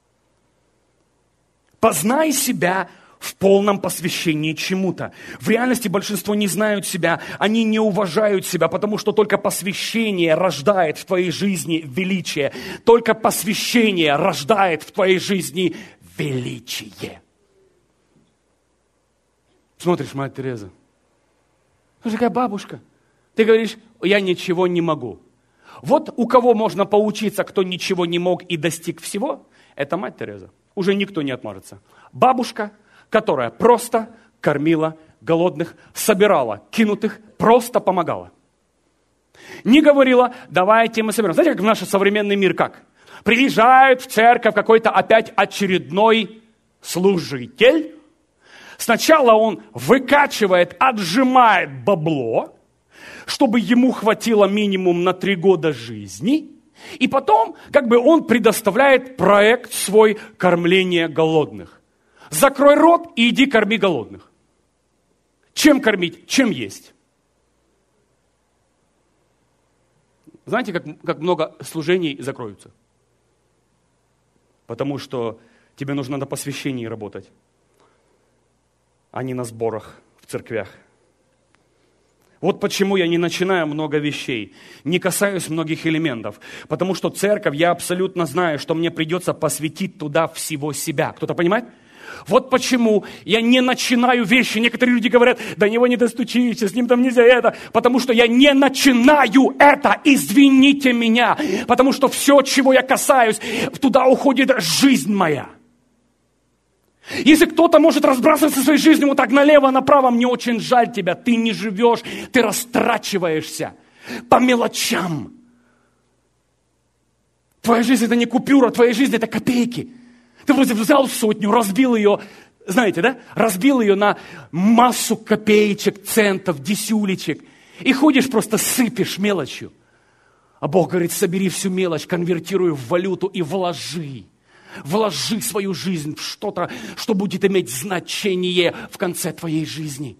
Speaker 1: Познай себя в полном посвящении чему-то. В реальности большинство не знают себя, они не уважают себя, потому что только посвящение рождает в твоей жизни величие. Только посвящение рождает в твоей жизни величие. Смотришь, мать Тереза, ты такая бабушка. Ты говоришь, я ничего не могу. Вот у кого можно поучиться, кто ничего не мог и достиг всего, это мать Тереза. Уже никто не отмажется. Бабушка, которая просто кормила голодных, собирала кинутых, просто помогала. Не говорила, давайте мы соберем. Знаете, как в наш современный мир как? Приезжает в церковь какой-то опять очередной служитель. Сначала он выкачивает, отжимает бабло, чтобы ему хватило минимум на три года жизни. И потом, как бы он предоставляет проект свой кормления голодных. Закрой рот и иди корми голодных. Чем кормить? Чем есть? Знаете, как, как много служений закроются? Потому что тебе нужно на посвящении работать, а не на сборах в церквях. Вот почему я не начинаю много вещей, не касаюсь многих элементов. Потому что церковь, я абсолютно знаю, что мне придется посвятить туда всего себя. Кто-то понимает? Вот почему я не начинаю вещи. Некоторые люди говорят, до него не достучишься, с ним там нельзя это. Потому что я не начинаю это, извините меня. Потому что все, чего я касаюсь, туда уходит жизнь моя. Если кто-то может разбрасываться своей жизнью вот так налево-направо, мне очень жаль тебя. Ты не живешь, ты растрачиваешься по мелочам. Твоя жизнь это не купюра, твоя жизнь это копейки. Ты вроде взял сотню, разбил ее, знаете, да? Разбил ее на массу копеечек, центов, десюлечек. И ходишь просто сыпешь мелочью. А Бог говорит, собери всю мелочь, конвертируй в валюту и вложи. Вложи свою жизнь в что-то, что будет иметь значение в конце твоей жизни.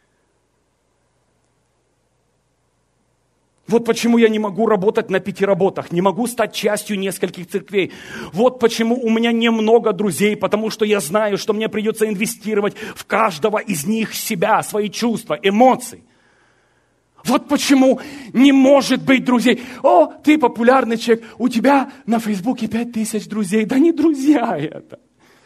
Speaker 1: Вот почему я не могу работать на пяти работах, не могу стать частью нескольких церквей. Вот почему у меня немного друзей, потому что я знаю, что мне придется инвестировать в каждого из них себя, свои чувства, эмоции. Вот почему не может быть друзей. О, ты популярный человек, у тебя на Фейсбуке пять тысяч друзей. Да не друзья это.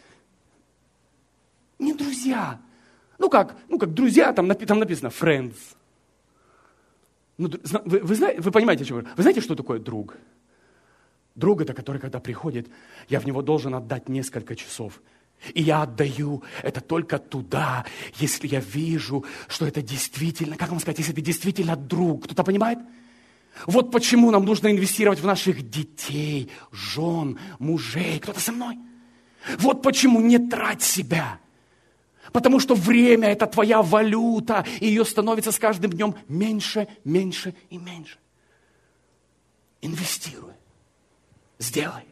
Speaker 1: Не друзья. Ну как, ну как друзья, там, там написано friends. Ну, вы, вы, знаете, вы понимаете, о чем я говорю? Вы знаете, что такое друг? Друг это, который, когда приходит, я в него должен отдать несколько часов. И я отдаю это только туда, если я вижу, что это действительно, как вам сказать, если это действительно друг. Кто-то понимает? Вот почему нам нужно инвестировать в наших детей, жен, мужей. Кто-то со мной? Вот почему не трать себя. Потому что время – это твоя валюта, и ее становится с каждым днем меньше, меньше и меньше. Инвестируй. Сделай.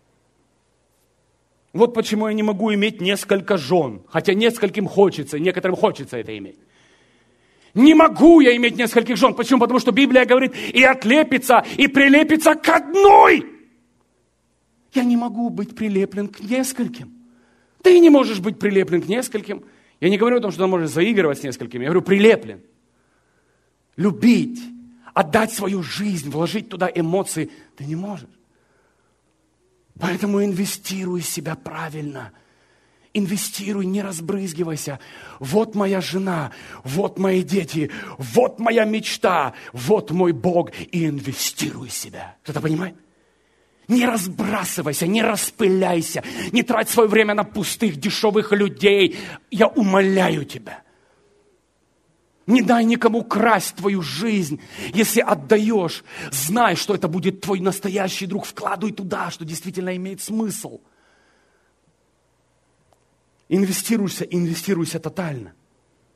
Speaker 1: Вот почему я не могу иметь несколько жен, хотя нескольким хочется, некоторым хочется это иметь. Не могу я иметь нескольких жен. Почему? Потому что Библия говорит, и отлепится, и прилепится к одной. Я не могу быть прилеплен к нескольким. Ты не можешь быть прилеплен к нескольким. Я не говорю о том, что ты можешь заигрывать с несколькими. Я говорю, прилеплен. Любить, отдать свою жизнь, вложить туда эмоции ты не можешь. Поэтому инвестируй в себя правильно. Инвестируй, не разбрызгивайся. Вот моя жена, вот мои дети, вот моя мечта, вот мой Бог. И инвестируй в себя. Кто-то понимает? Не разбрасывайся, не распыляйся, не трать свое время на пустых, дешевых людей. Я умоляю тебя. Не дай никому красть твою жизнь. Если отдаешь, знай, что это будет твой настоящий друг. Вкладывай туда, что действительно имеет смысл. Инвестируйся, инвестируйся тотально.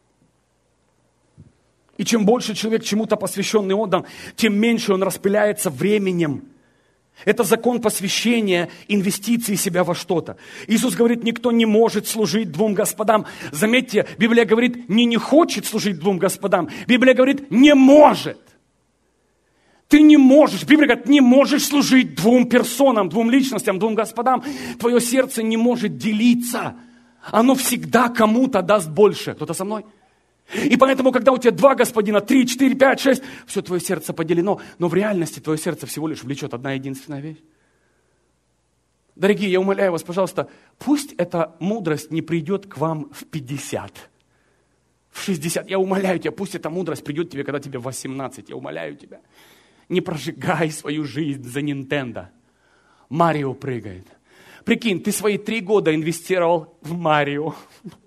Speaker 2: И чем больше человек чему-то посвященный отдан, тем меньше он распыляется временем. Это закон посвящения, инвестиции себя во что-то. Иисус говорит, никто не может служить двум господам. Заметьте, Библия говорит, не не хочет служить двум господам. Библия говорит, не может. Ты не можешь, Библия говорит, не можешь служить двум персонам, двум личностям, двум господам. Твое сердце не может делиться. Оно всегда кому-то даст больше. Кто-то со мной? И поэтому, когда у тебя два господина, три, четыре, пять, шесть, все твое сердце поделено, но в реальности твое сердце всего лишь влечет одна единственная вещь. Дорогие, я умоляю вас, пожалуйста, пусть эта мудрость не придет к вам в пятьдесят, в шестьдесят. Я умоляю тебя, пусть эта мудрость придет к тебе, когда тебе восемнадцать. Я умоляю тебя. Не прожигай свою жизнь за Nintendo. Марио прыгает. Прикинь, ты свои три года инвестировал в Марио.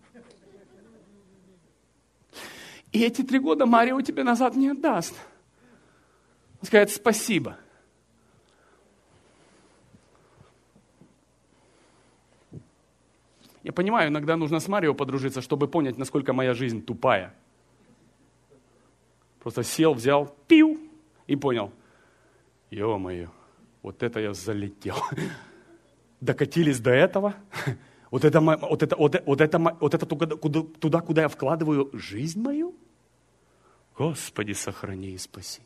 Speaker 2: И эти три года Марио тебе назад не отдаст. Он скажет спасибо. Я понимаю, иногда нужно с Марио подружиться, чтобы понять, насколько моя жизнь тупая. Просто сел, взял, пиу, и понял. Ё-моё, вот это я залетел. Докатились до этого. Вот это, вот это, вот это, вот это, вот это туда, туда, куда я вкладываю жизнь мою? Господи, сохрани и спаси.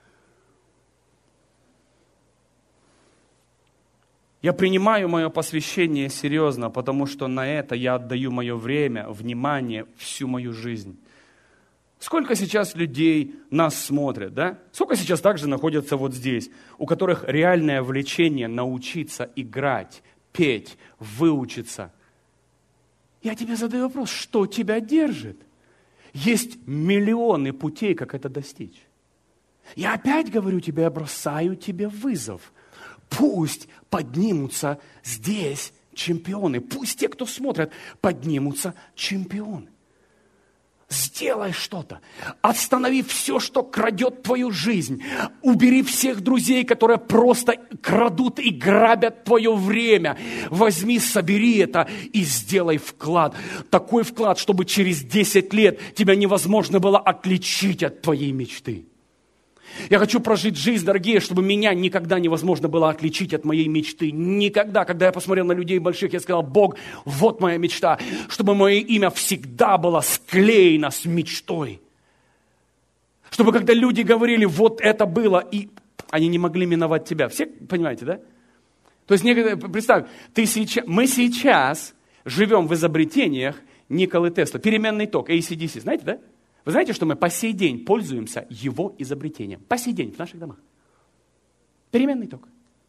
Speaker 2: Я принимаю мое посвящение серьезно, потому что на это я отдаю мое время, внимание, всю мою жизнь. Сколько сейчас людей нас смотрят, да? Сколько сейчас также находятся вот здесь, у которых реальное влечение научиться играть, петь, выучиться. Я тебе задаю вопрос, что тебя держит? Есть миллионы путей, как это достичь. Я опять говорю тебе, я бросаю тебе вызов. Пусть поднимутся здесь чемпионы. Пусть те, кто смотрят, поднимутся чемпионы. Сделай что-то. Останови все, что крадет твою жизнь. Убери всех друзей, которые просто крадут и грабят твое время. Возьми, собери это и сделай вклад. Такой вклад, чтобы через десять лет тебя невозможно было отличить от твоей мечты. Я хочу прожить жизнь, дорогие, чтобы меня никогда невозможно было отличить от моей мечты. Никогда, когда я посмотрел на людей больших, я сказал, Бог, вот моя мечта, чтобы мое имя всегда было склеено с мечтой. Чтобы когда люди говорили, вот это было, и они не могли миновать тебя. Все понимаете, да? То есть, представь, ты сейчас, мы сейчас живем в изобретениях Николы Тесла. Переменный ток, эй си ди си, знаете, да? Вы знаете, что мы по сей день пользуемся его изобретением? По сей день в наших домах. Переменный ток.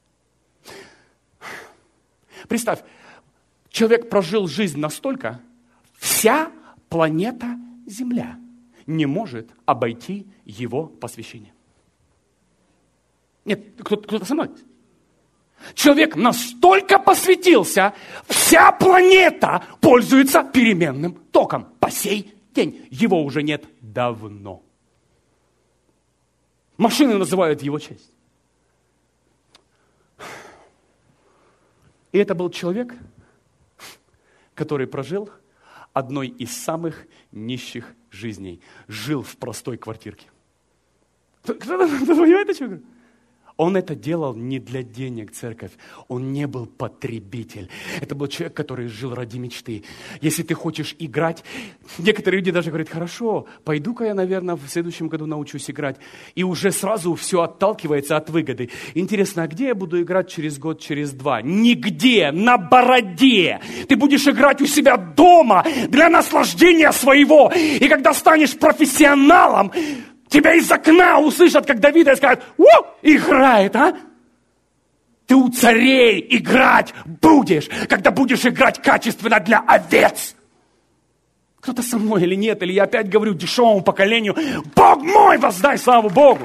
Speaker 2: Представь, человек прожил жизнь настолько, вся планета Земля не может обойти его посвящение. Нет, кто-то, кто-то со мной. Человек настолько посвятился, вся планета пользуется переменным током по сей день. Его уже нет давно. Машины называют его честь. И это был человек, который прожил одной из самых нищих жизней. Жил в простой квартирке. Кто-то понимает, о чем я говорю? Он это делал не для денег, церковь. Он не был потребитель. Это был человек, который жил ради мечты. Если ты хочешь играть, некоторые люди даже говорят, хорошо, пойду-ка я, наверное, в следующем году научусь играть. И уже сразу все отталкивается от выгоды. Интересно, а где я буду играть через год, через два? Нигде, на бороде. Ты будешь играть у себя дома для наслаждения своего. И когда станешь профессионалом, тебя из окна услышат, как Давида, и скажут, «О, играет, а?» Ты у царей играть будешь, когда будешь играть качественно для овец. Кто-то со мной или нет, или я опять говорю дешевому поколению, Бог мой, воздай славу Богу.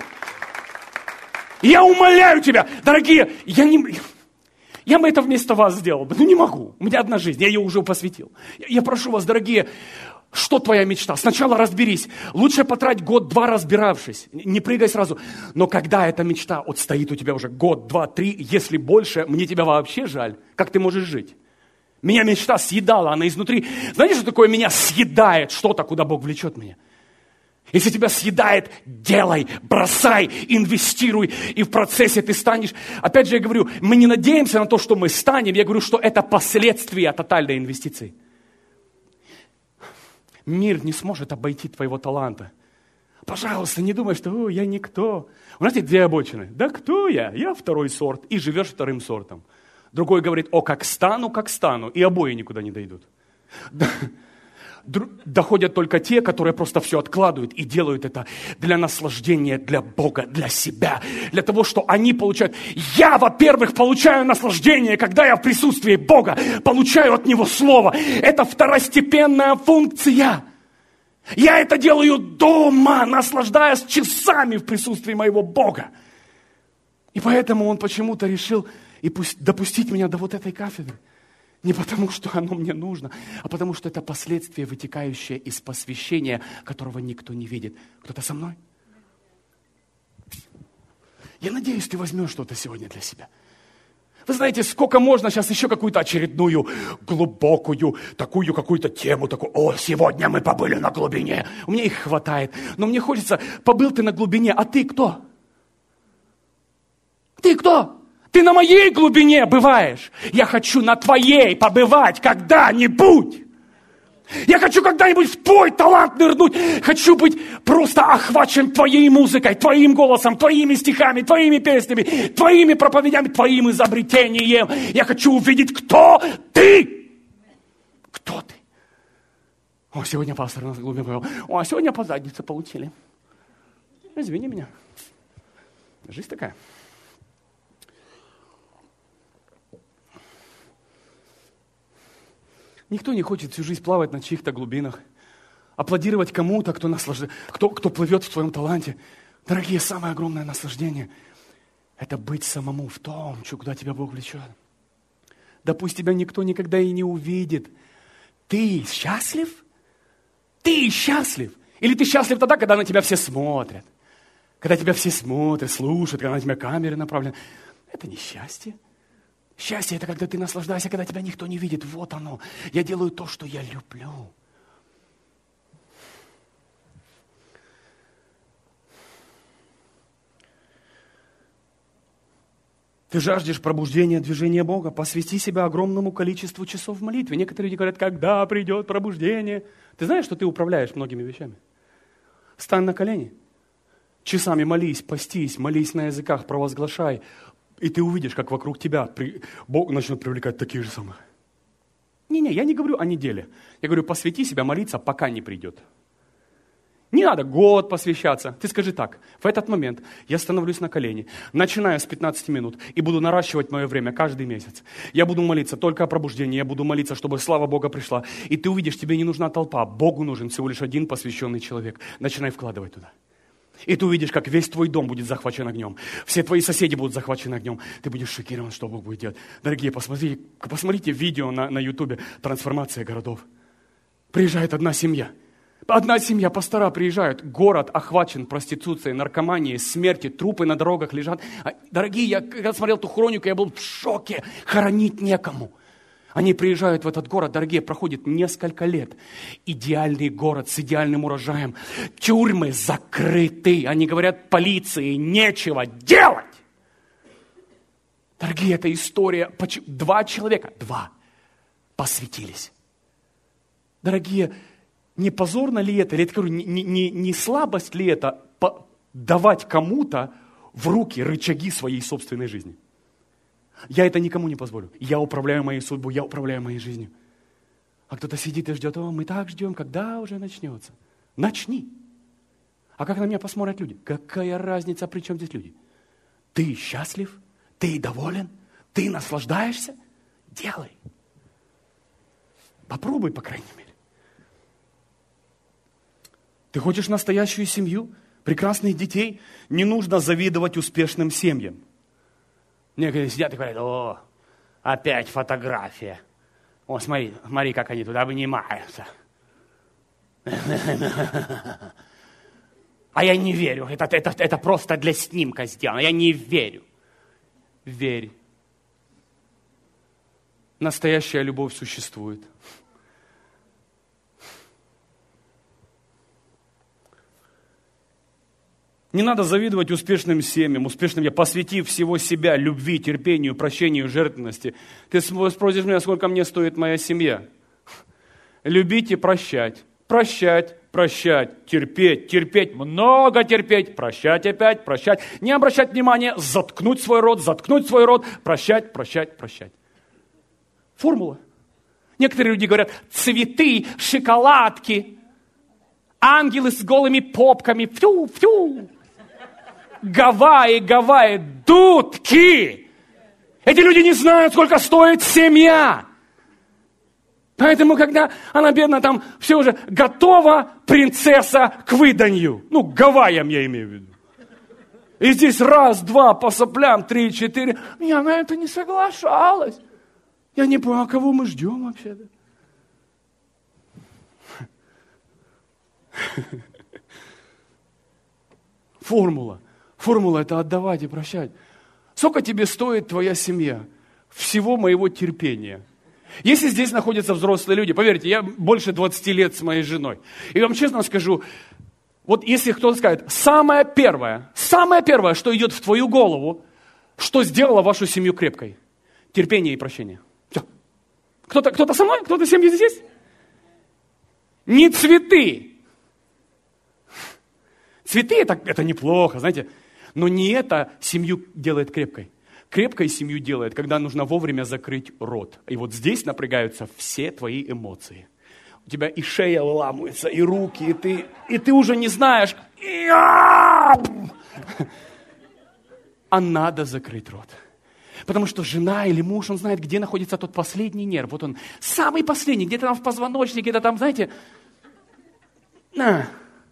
Speaker 2: Я умоляю тебя, дорогие, я не... Я бы это вместо вас сделал бы, но не могу. У меня одна жизнь, я ее уже посвятил. Я прошу вас, дорогие, что твоя мечта? Сначала разберись. Лучше потрать год-два разбиравшись. Не прыгай сразу. Но когда эта мечта вот стоит у тебя уже год, два, три, если больше, мне тебя вообще жаль. Как ты можешь жить? Меня мечта съедала, она изнутри. Знаете, что такое меня съедает что-то, куда Бог влечет меня?
Speaker 1: Если тебя съедает, делай, бросай, инвестируй, и в процессе ты станешь. Опять же, я говорю, мы не надеемся на то, что мы станем. Я говорю, что это последствия тотальной инвестиции. Мир не сможет обойти твоего таланта. Пожалуйста, не думай, что «О, я никто». У нас есть две обочины. Да кто я? Я второй сорт. И живешь вторым сортом. Другой говорит, о, как стану, как стану. И обои никуда не дойдут. Доходят только те, которые просто все откладывают и делают это для наслаждения, для Бога, для себя, для того, что они получают. Я, во-первых, получаю наслаждение, когда я в присутствии Бога, получаю от Него Слово. Это второстепенная функция. Я это делаю дома, наслаждаясь часами в присутствии моего Бога. И поэтому Он почему-то решил и пусть, допустить меня до вот этой кафедры. Не потому, что оно мне нужно, а потому, что это последствие, вытекающее из посвящения, которого никто не видит. Кто-то со мной? Я надеюсь, ты возьмешь что-то сегодня для себя. Вы знаете, сколько можно сейчас еще какую-то очередную, глубокую, такую какую-то тему, такую, о, сегодня мы побыли на глубине. У меня их хватает. Но мне хочется, побыл ты на глубине, а ты кто? Ты кто? Ты на моей глубине бываешь. Я хочу на твоей побывать когда-нибудь. Я хочу когда-нибудь в твой талант нырнуть. Хочу быть просто охвачен твоей музыкой, твоим голосом, твоими стихами, твоими песнями, твоими проповедями, твоим изобретением. Я хочу увидеть, кто ты. Кто ты? О, сегодня пастор нас глубин повел. О, сегодня по заднице получили. Извини меня. Жизнь такая. Никто не хочет всю жизнь плавать на чьих-то глубинах, аплодировать кому-то, кто, наслажд... кто, кто плывет в твоем таланте. Дорогие, самое огромное наслаждение – это быть самому в том, куда тебя Бог влечет. Да пусть тебя никто никогда и не увидит. Ты счастлив? Ты счастлив? Или ты счастлив тогда, когда на тебя все смотрят? Когда тебя все смотрят, слушают, когда на тебя камеры направлены. Это не счастье. Счастье – это когда ты наслаждаешься, когда тебя никто не видит. Вот оно. Я делаю то, что я люблю. Ты жаждешь пробуждения, движения Бога. Посвяти себя огромному количеству часов в молитве. Некоторые люди говорят, когда придет пробуждение. Ты знаешь, что ты управляешь многими вещами? Встань на колени. Часами молись, постись, молись на языках, провозглашай. И ты увидишь, как вокруг тебя при... Бог начнет привлекать таких же самых. Не-не, я не говорю о неделе. Я говорю, посвяти себя молиться, пока не придет. Не надо год посвящаться. Ты скажи так, в этот момент я становлюсь на колени, начинаю с пятнадцати минут и буду наращивать мое время каждый месяц. Я буду молиться только о пробуждении, я буду молиться, чтобы слава Бога пришла. И ты увидишь, тебе не нужна толпа, Богу нужен всего лишь один посвященный человек. Начинай вкладывать туда. И ты увидишь, как весь твой дом будет захвачен огнем. Все твои соседи будут захвачены огнем. Ты будешь шокирован, что Бог будет делать. Дорогие, посмотрите, посмотрите видео на, на Ютубе «Трансформация городов». Приезжает одна семья. Одна семья, пастора приезжают. Город охвачен проституцией, наркоманией, смертью. Трупы на дорогах лежат. Дорогие, я когда смотрел ту хронику, я был в шоке. Хоронить некому. Они приезжают в этот город, дорогие, проходит несколько лет. Идеальный город с идеальным урожаем. Тюрьмы закрыты. Они говорят полиции, нечего делать. Дорогие, это история. Два человека, два, посвятились. Дорогие, не позорно ли это, или я говорю, не, не, не слабость ли это давать кому-то в руки рычаги своей собственной жизни? Я это никому не позволю. Я управляю моей судьбой, я управляю моей жизнью. А кто-то сидит и ждет, о, мы так ждем, когда уже начнется. Начни. А как на меня посмотрят люди? Какая разница, при чем здесь люди? Ты счастлив? Ты доволен? Ты наслаждаешься? Делай. Попробуй, по крайней мере. Ты хочешь настоящую семью? Прекрасных детей? Не нужно завидовать успешным семьям. Некоторые сидят и говорят, о, опять фотография. О, смотри, смотри, как они туда обнимаются. А я не верю, это, это, это просто для снимка сделано, я не верю. Верь. Настоящая любовь существует.
Speaker 2: Не надо завидовать успешным семьям, успешным я, посвятив всего себя любви, терпению, прощению, жертвенности. Ты спросишь меня, сколько мне стоит моя семья? Любить и прощать, прощать, прощать, терпеть, терпеть, много терпеть, прощать опять, прощать, не обращать внимания, заткнуть свой рот, заткнуть свой рот, прощать, прощать, прощать. Формула. Некоторые люди говорят, цветы, шоколадки, ангелы с голыми попками, фью-фью. Гавайи, Гавайи, дудки. Эти люди не знают, сколько стоит семья. Поэтому, когда она, бедная, там все уже готова, принцесса к выданью. Ну, к Гавайям я имею в виду. И здесь раз, два, по соплям, три, четыре. Я на это не соглашалась. Я не понял, кого мы ждем вообще-то. Формула. Формула – это отдавать и прощать. Сколько тебе стоит твоя семья? Всего моего терпения. Если здесь находятся взрослые люди, поверьте, я больше двадцати лет с моей женой. И вам честно скажу, вот если кто-то скажет, самое первое, самое первое, что идет в твою голову, что сделало вашу семью крепкой? Терпение и прощение. Все. Кто-то, кто-то со мной? Кто-то семьи здесь? Не цветы. Цветы это, это неплохо, знаете, но не это семью делает крепкой. Крепкой семью делает, когда нужно вовремя закрыть рот. И вот здесь напрягаются все твои эмоции. У тебя и шея ламывается, и руки, и ты, и ты уже не знаешь. А надо закрыть рот. Потому что жена или муж, он знает, где находится тот последний нерв. Вот он, самый последний, где-то там в позвоночнике, где-то там, знаете. На.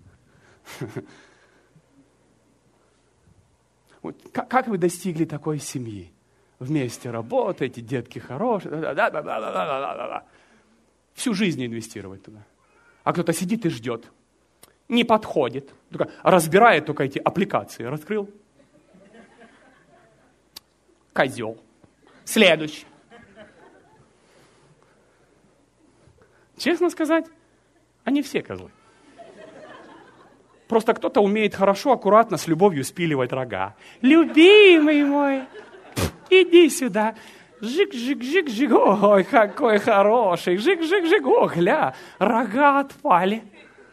Speaker 2: Вот как, как вы достигли такой семьи? Вместе работаете, детки хорошие. Да-да-да-да-да-да-да. Всю жизнь инвестировать туда. А кто-то сидит и ждет. Не подходит. Только разбирает только эти аппликации. Раскрыл. Козел. Следующий. Честно сказать, они все козлы. Просто кто-то умеет хорошо, аккуратно, с любовью спиливать рога. Любимый мой, иди сюда. Жик-жик-жик-жик. Ой, какой хороший. Жик-жик-жик. О, гля, рога отпали.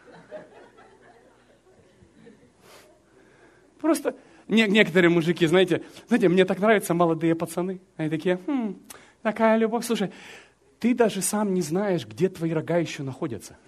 Speaker 2: Просто не, некоторые мужики, знаете, знаете, мне так нравятся молодые пацаны. Они такие, хм, такая любовь. Слушай, ты даже сам не знаешь, где твои рога еще находятся.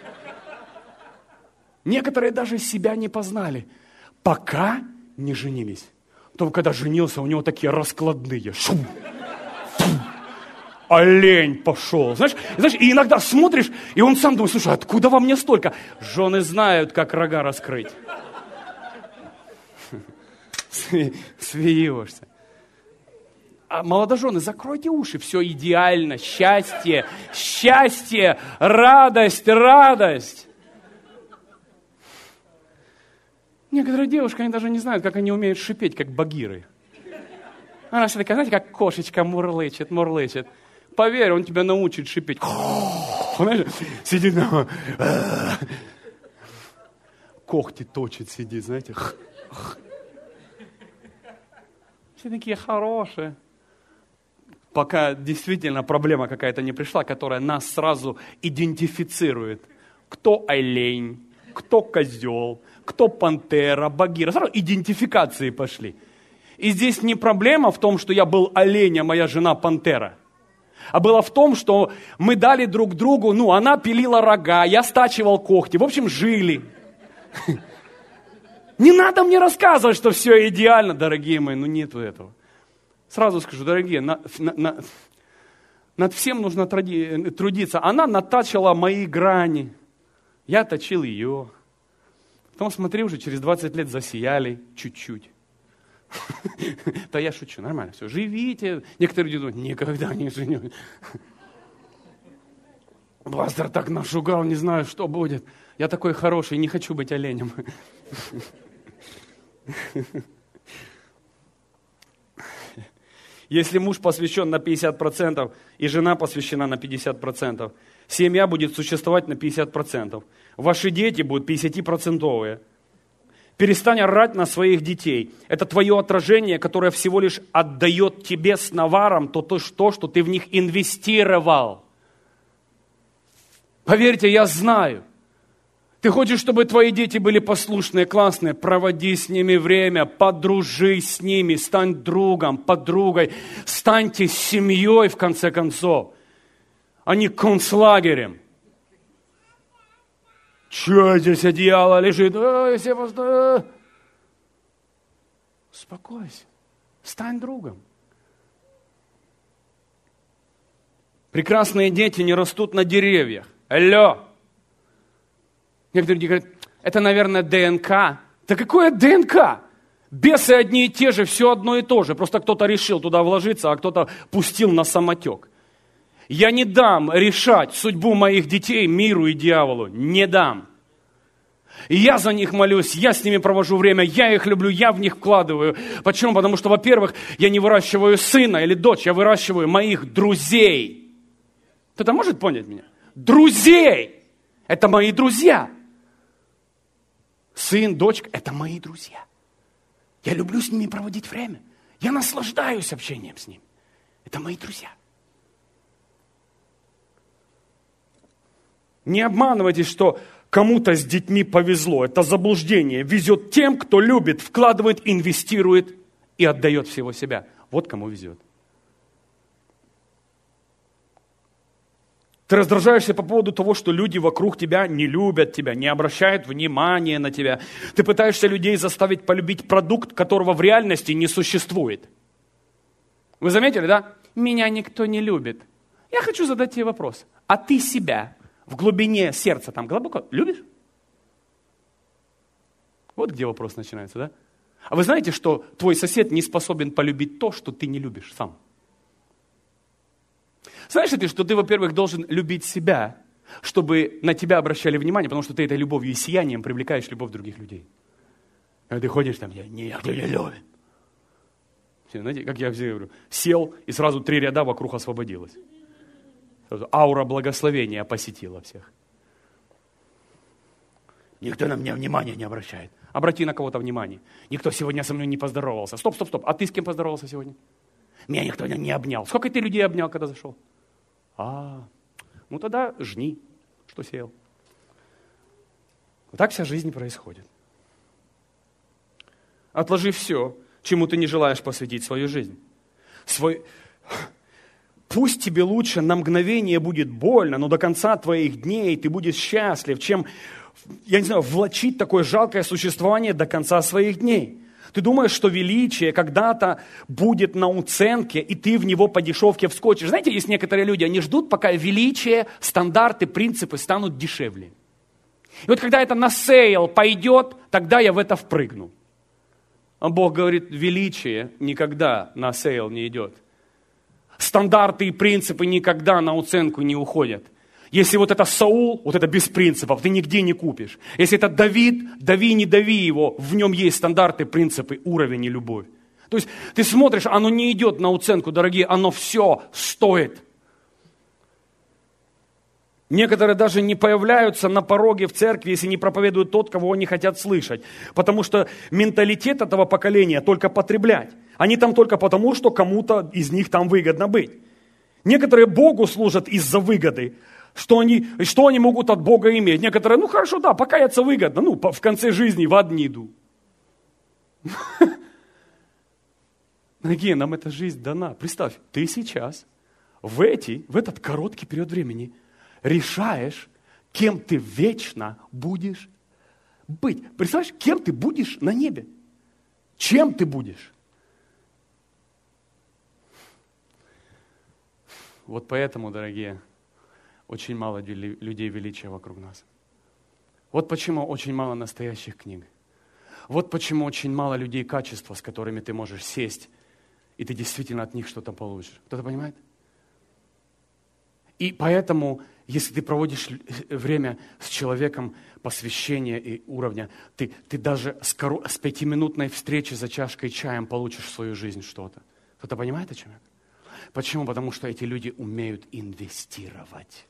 Speaker 2: Некоторые даже себя не познали, пока не женились. Потом, когда женился, у него такие раскладные. Шум, шум, олень пошел. Знаешь, знаешь, и иногда смотришь, и он сам думает, слушай, откуда во мне столько? Жены знают, как рога раскрыть. Смеешься. А молодожены, закройте уши, все идеально, счастье, счастье, радость, радость. Некоторые девушки, они даже не знают, как они умеют шипеть, как багиры. Она все такая, знаете, как кошечка мурлычет, мурлычет. Поверь, он тебя научит шипеть. Знаешь, сидит, когти точит, сидит, знаете. Все такие хорошие. Пока действительно проблема какая-то не пришла, которая нас сразу идентифицирует. Кто олень, кто козел, кто пантера, багира. Сразу идентификации пошли. И здесь не проблема в том, что я был олень, а моя жена пантера. А было в том, что мы дали друг другу, ну, она пилила рога, я стачивал когти. В общем, жили. Не надо мне рассказывать, что все идеально, дорогие мои. Ну, нету этого. Сразу скажу, дорогие, на, на, на, над всем нужно труди, трудиться. Она натачила мои грани. Я точил ее. Потом, смотри, уже через двадцать лет засияли чуть-чуть. Да я шучу, нормально, все, живите. Некоторые люди думают, никогда не женюсь. Пастор так нашугал, не знаю, что будет. Я такой хороший, не хочу быть оленем. Если муж посвящен на пятьдесят процентов и жена посвящена на пятьдесят процентов, семья будет существовать на пятьдесят процентов. Ваши дети будут пятидесятипроцентовые. Перестань орать на своих детей. Это твое отражение, которое всего лишь отдает тебе с наваром то, то, что ты в них инвестировал. Поверьте, я знаю. Ты хочешь, чтобы твои дети были послушные, классные, проводи с ними время, подружись с ними, стань другом, подругой, станьте семьей в конце концов, а не концлагерем. Че здесь одеяло лежит? Ой, все просто... Успокойся, стань другом. Прекрасные дети не растут на деревьях. Алло! Некоторые люди говорят, это, наверное, ДНК. Да какое ДНК? Бесы одни и те же, все одно и то же. Просто кто-то решил туда вложиться, а кто-то пустил на самотек. Я не дам решать судьбу моих детей миру и дьяволу. Не дам. И я за них молюсь, я с ними провожу время, я их люблю, я в них вкладываю. Почему? Потому что, во-первых, я не выращиваю сына или дочь, я выращиваю моих друзей. Кто-то может понять меня? Друзей! Это мои друзья. Сын, дочка – это мои друзья. Я люблю с ними проводить время. Я наслаждаюсь общением с ними. Это мои друзья. Не обманывайтесь, что кому-то с детьми повезло. Это заблуждение. Везет тем, кто любит, вкладывает, инвестирует и отдает всего себя. Вот кому везет. Ты раздражаешься по поводу того, что люди вокруг тебя не любят тебя, не обращают внимания на тебя. Ты пытаешься людей заставить полюбить продукт, которого в реальности не существует. Вы заметили, да? Меня никто не любит. Я хочу задать тебе вопрос. А ты себя в глубине сердца, там глубоко, любишь? Вот где вопрос начинается, да? А вы знаете, что твой сосед не способен полюбить то, что ты не любишь сам? Знаешь ли ты, что ты, во-первых, должен любить себя, чтобы на тебя обращали внимание, потому что ты этой любовью и сиянием привлекаешь любовь других людей. А ты ходишь там, я никто не любит. Знаете, как я все говорю, сел, и сразу три ряда вокруг освободилось. Сразу аура благословения посетила всех. Никто на меня внимания не обращает. Обрати на кого-то внимание. Никто сегодня со мной не поздоровался. Стоп, стоп, стоп. А ты с кем поздоровался сегодня? Меня никто не обнял. Сколько ты людей обнял, когда зашел? А, ну тогда жни, что сеял. Вот так вся жизнь происходит. Отложи все, чему ты не желаешь посвятить свою жизнь. Свой... Пусть тебе лучше на мгновение будет больно, но до конца твоих дней ты будешь счастлив, чем, я не знаю, влачить такое жалкое существование до конца своих дней. Ты думаешь, что величие когда-то будет на уценке, и ты в него по дешевке вскочишь. Знаете, есть некоторые люди, они ждут, пока величие, стандарты, принципы станут дешевле. И вот когда это на сейл пойдет, тогда я в это впрыгну. А Бог говорит, величие никогда на сейл не идет. Стандарты и принципы никогда на уценку не уходят. Если вот это Саул, вот это без принципов, ты нигде не купишь. Если это Давид, дави, не дави его, в нем есть стандарты, принципы, уровень и любовь. То есть ты смотришь, оно не идет на уценку, дорогие, оно все стоит. Некоторые даже не появляются на пороге в церкви, если не проповедуют тот, кого они хотят слышать. Потому что менталитет этого поколения только потреблять. Они там только потому, что кому-то из них там выгодно быть. Некоторые Богу служат из-за выгоды. Что они, что они могут от Бога иметь? Некоторые, ну хорошо, да, покаяться выгодно, ну в конце жизни в ад не иду. Дорогие, нам эта жизнь дана. Представь, ты сейчас в, эти, в этот короткий период времени решаешь, кем ты вечно будешь быть. Представляешь, кем ты будешь на небе? Чем ты будешь? Вот поэтому, дорогие, очень мало людей величия вокруг нас. Вот почему очень мало настоящих книг. Вот почему очень мало людей качества, с которыми ты можешь сесть, и ты действительно от них что-то получишь. Кто-то понимает? И поэтому, если ты проводишь время с человеком посвящения и уровня, ты, ты даже с, коро... с пятиминутной встречи за чашкой чаем получишь в свою жизнь что-то. Кто-то понимает, о чем я? Почему? Потому что эти люди умеют инвестировать.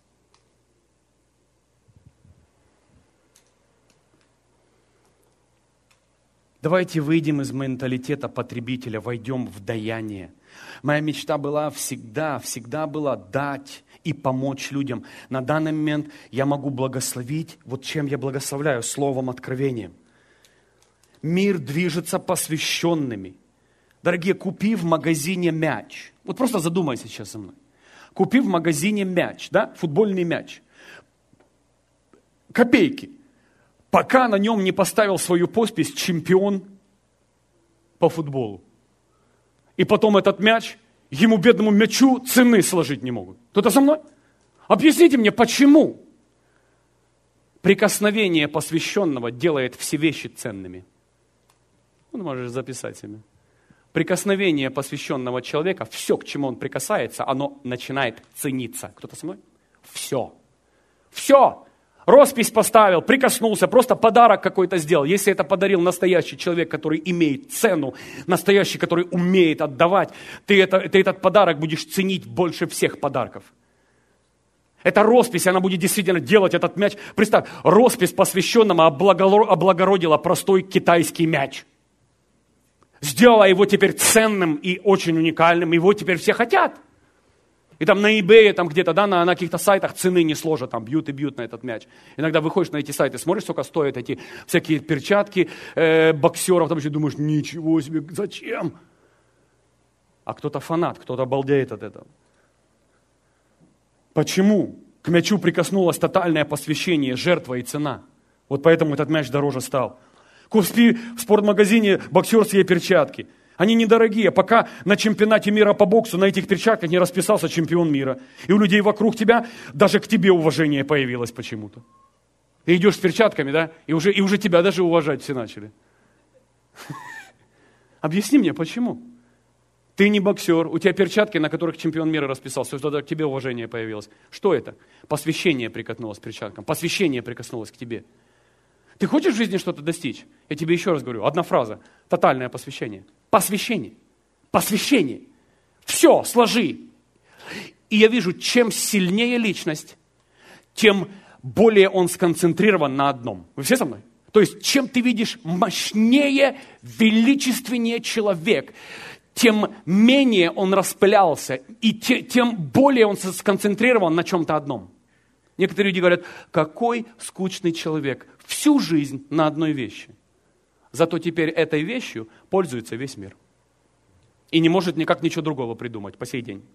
Speaker 2: Давайте выйдем из менталитета потребителя, войдем в даяние. Моя мечта была всегда, всегда была дать и помочь людям. На данный момент я могу благословить, вот чем я благословляю, словом откровением. Мир движется посвященными. Дорогие, купи в магазине мяч. Вот просто задумайся сейчас со мной. Купи в магазине мяч, да, футбольный мяч. Копейки. Пока на нем не поставил свою подпись чемпион по футболу. И потом этот мяч, ему, бедному мячу, цены сложить не могут. Кто-то со мной? Объясните мне, почему? Прикосновение посвященного делает все вещи ценными. Ну, можешь записать себе. Прикосновение посвященного человека, все, к чему он прикасается, оно начинает цениться. Кто-то со мной? Все. Все. Роспись поставил, прикоснулся, просто подарок какой-то сделал. Если это подарил настоящий человек, который имеет цену, настоящий, который умеет отдавать, ты, это, ты этот подарок будешь ценить больше всех подарков. Эта роспись, она будет действительно делать этот мяч. Представь, роспись посвященному облагородила простой китайский мяч. Сделала его теперь ценным и очень уникальным, его теперь все хотят. И там на eBay, там где-то, да, на, на каких-то сайтах цены не сложат, там бьют и бьют на этот мяч. Иногда выходишь на эти сайты, смотришь, сколько стоят эти всякие перчатки э, боксеров, там еще думаешь, ничего себе, зачем? А кто-то фанат, кто-то балдеет от этого. Почему? К мячу прикоснулось тотальное посвящение, жертва и цена. Вот поэтому этот мяч дороже стал. Купи в спортмагазине боксерские перчатки. Они недорогие, пока на чемпионате мира по боксу на этих перчатках не расписался чемпион мира. И у людей вокруг тебя, даже к тебе уважение появилось почему-то. Ты идешь с перчатками, да, и уже, и уже тебя даже уважать все начали. Объясни мне, почему? Ты не боксер, у тебя перчатки, на которых чемпион мира расписался, тогда к тебе уважение появилось. Что это? Посвящение прикоснулось к перчаткам, посвящение прикоснулось к тебе. Ты хочешь в жизни что-то достичь? Я тебе еще раз говорю, одна фраза. Тотальное посвящение. Посвящение. Посвящение. Все, сложи. И я вижу, чем сильнее личность, тем более он сконцентрирован на одном. Вы все со мной? То есть, чем ты видишь мощнее, величественнее человек, тем менее он распылялся, и те, тем более он сконцентрирован на чем-то одном. Некоторые люди говорят, какой скучный человек, всю жизнь на одной вещи. Зато теперь этой вещью пользуется весь мир. И не может никак ничего другого придумать по сей день.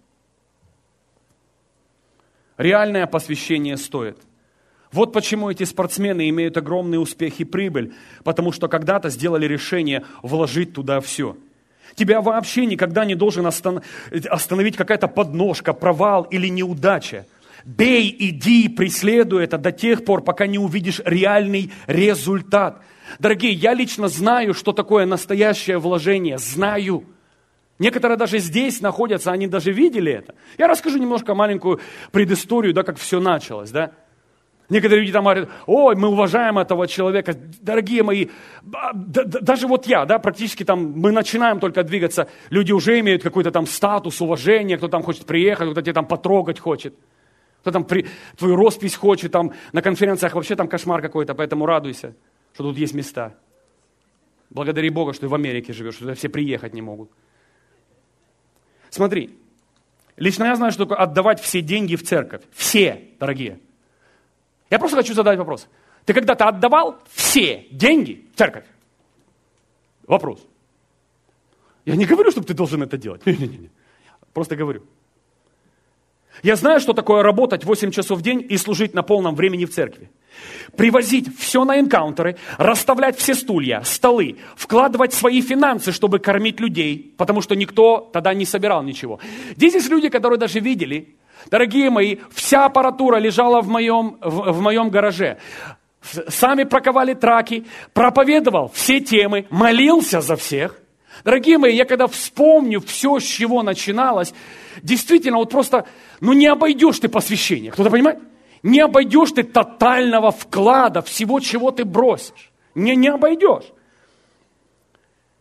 Speaker 2: Реальное посвящение стоит. Вот почему эти спортсмены имеют огромный успех и прибыль, потому что когда-то сделали решение вложить туда все. Тебя вообще никогда не должен остановить какая-то подножка, провал или неудача. Бей, иди, преследуй это до тех пор, пока не увидишь реальный результат. Дорогие, я лично знаю, что такое настоящее вложение. Знаю. Некоторые даже здесь находятся, они даже видели это. Я расскажу немножко маленькую предысторию, да, как все началось, да. Некоторые люди там говорят, ой, мы уважаем этого человека. Дорогие мои, даже вот я, да, практически там мы начинаем только двигаться, люди уже имеют какой-то там статус, уважение, кто там хочет приехать, кто тебя там потрогать хочет. Кто там при, твою роспись хочет, там на конференциях вообще там кошмар какой-то, поэтому радуйся, что тут есть места. Благодари Бога, что ты в Америке живешь, что туда все приехать не могут. Смотри, лично я знаю, что такое отдавать все деньги в церковь. Все, дорогие. Я просто хочу задать вопрос. Ты когда-то отдавал все деньги в церковь? Вопрос. Я не говорю, чтобы ты должен это делать. Не-не-не. Просто говорю. Я знаю, что такое работать восемь часов в день и служить на полном времени в церкви. Привозить все на энкаунтеры, расставлять все стулья, столы, вкладывать свои финансы, чтобы кормить людей, потому что никто тогда не собирал ничего. Здесь есть люди, которые даже видели, дорогие мои, вся аппаратура лежала в моем, в, в моем гараже. Сами проковали траки, проповедовал все темы, молился за всех. Дорогие мои, я когда вспомню все, с чего начиналось, действительно, вот просто, ну не обойдешь ты посвящение. Кто-то понимает? Не обойдешь ты тотального вклада всего, чего ты бросишь. Не, не обойдешь.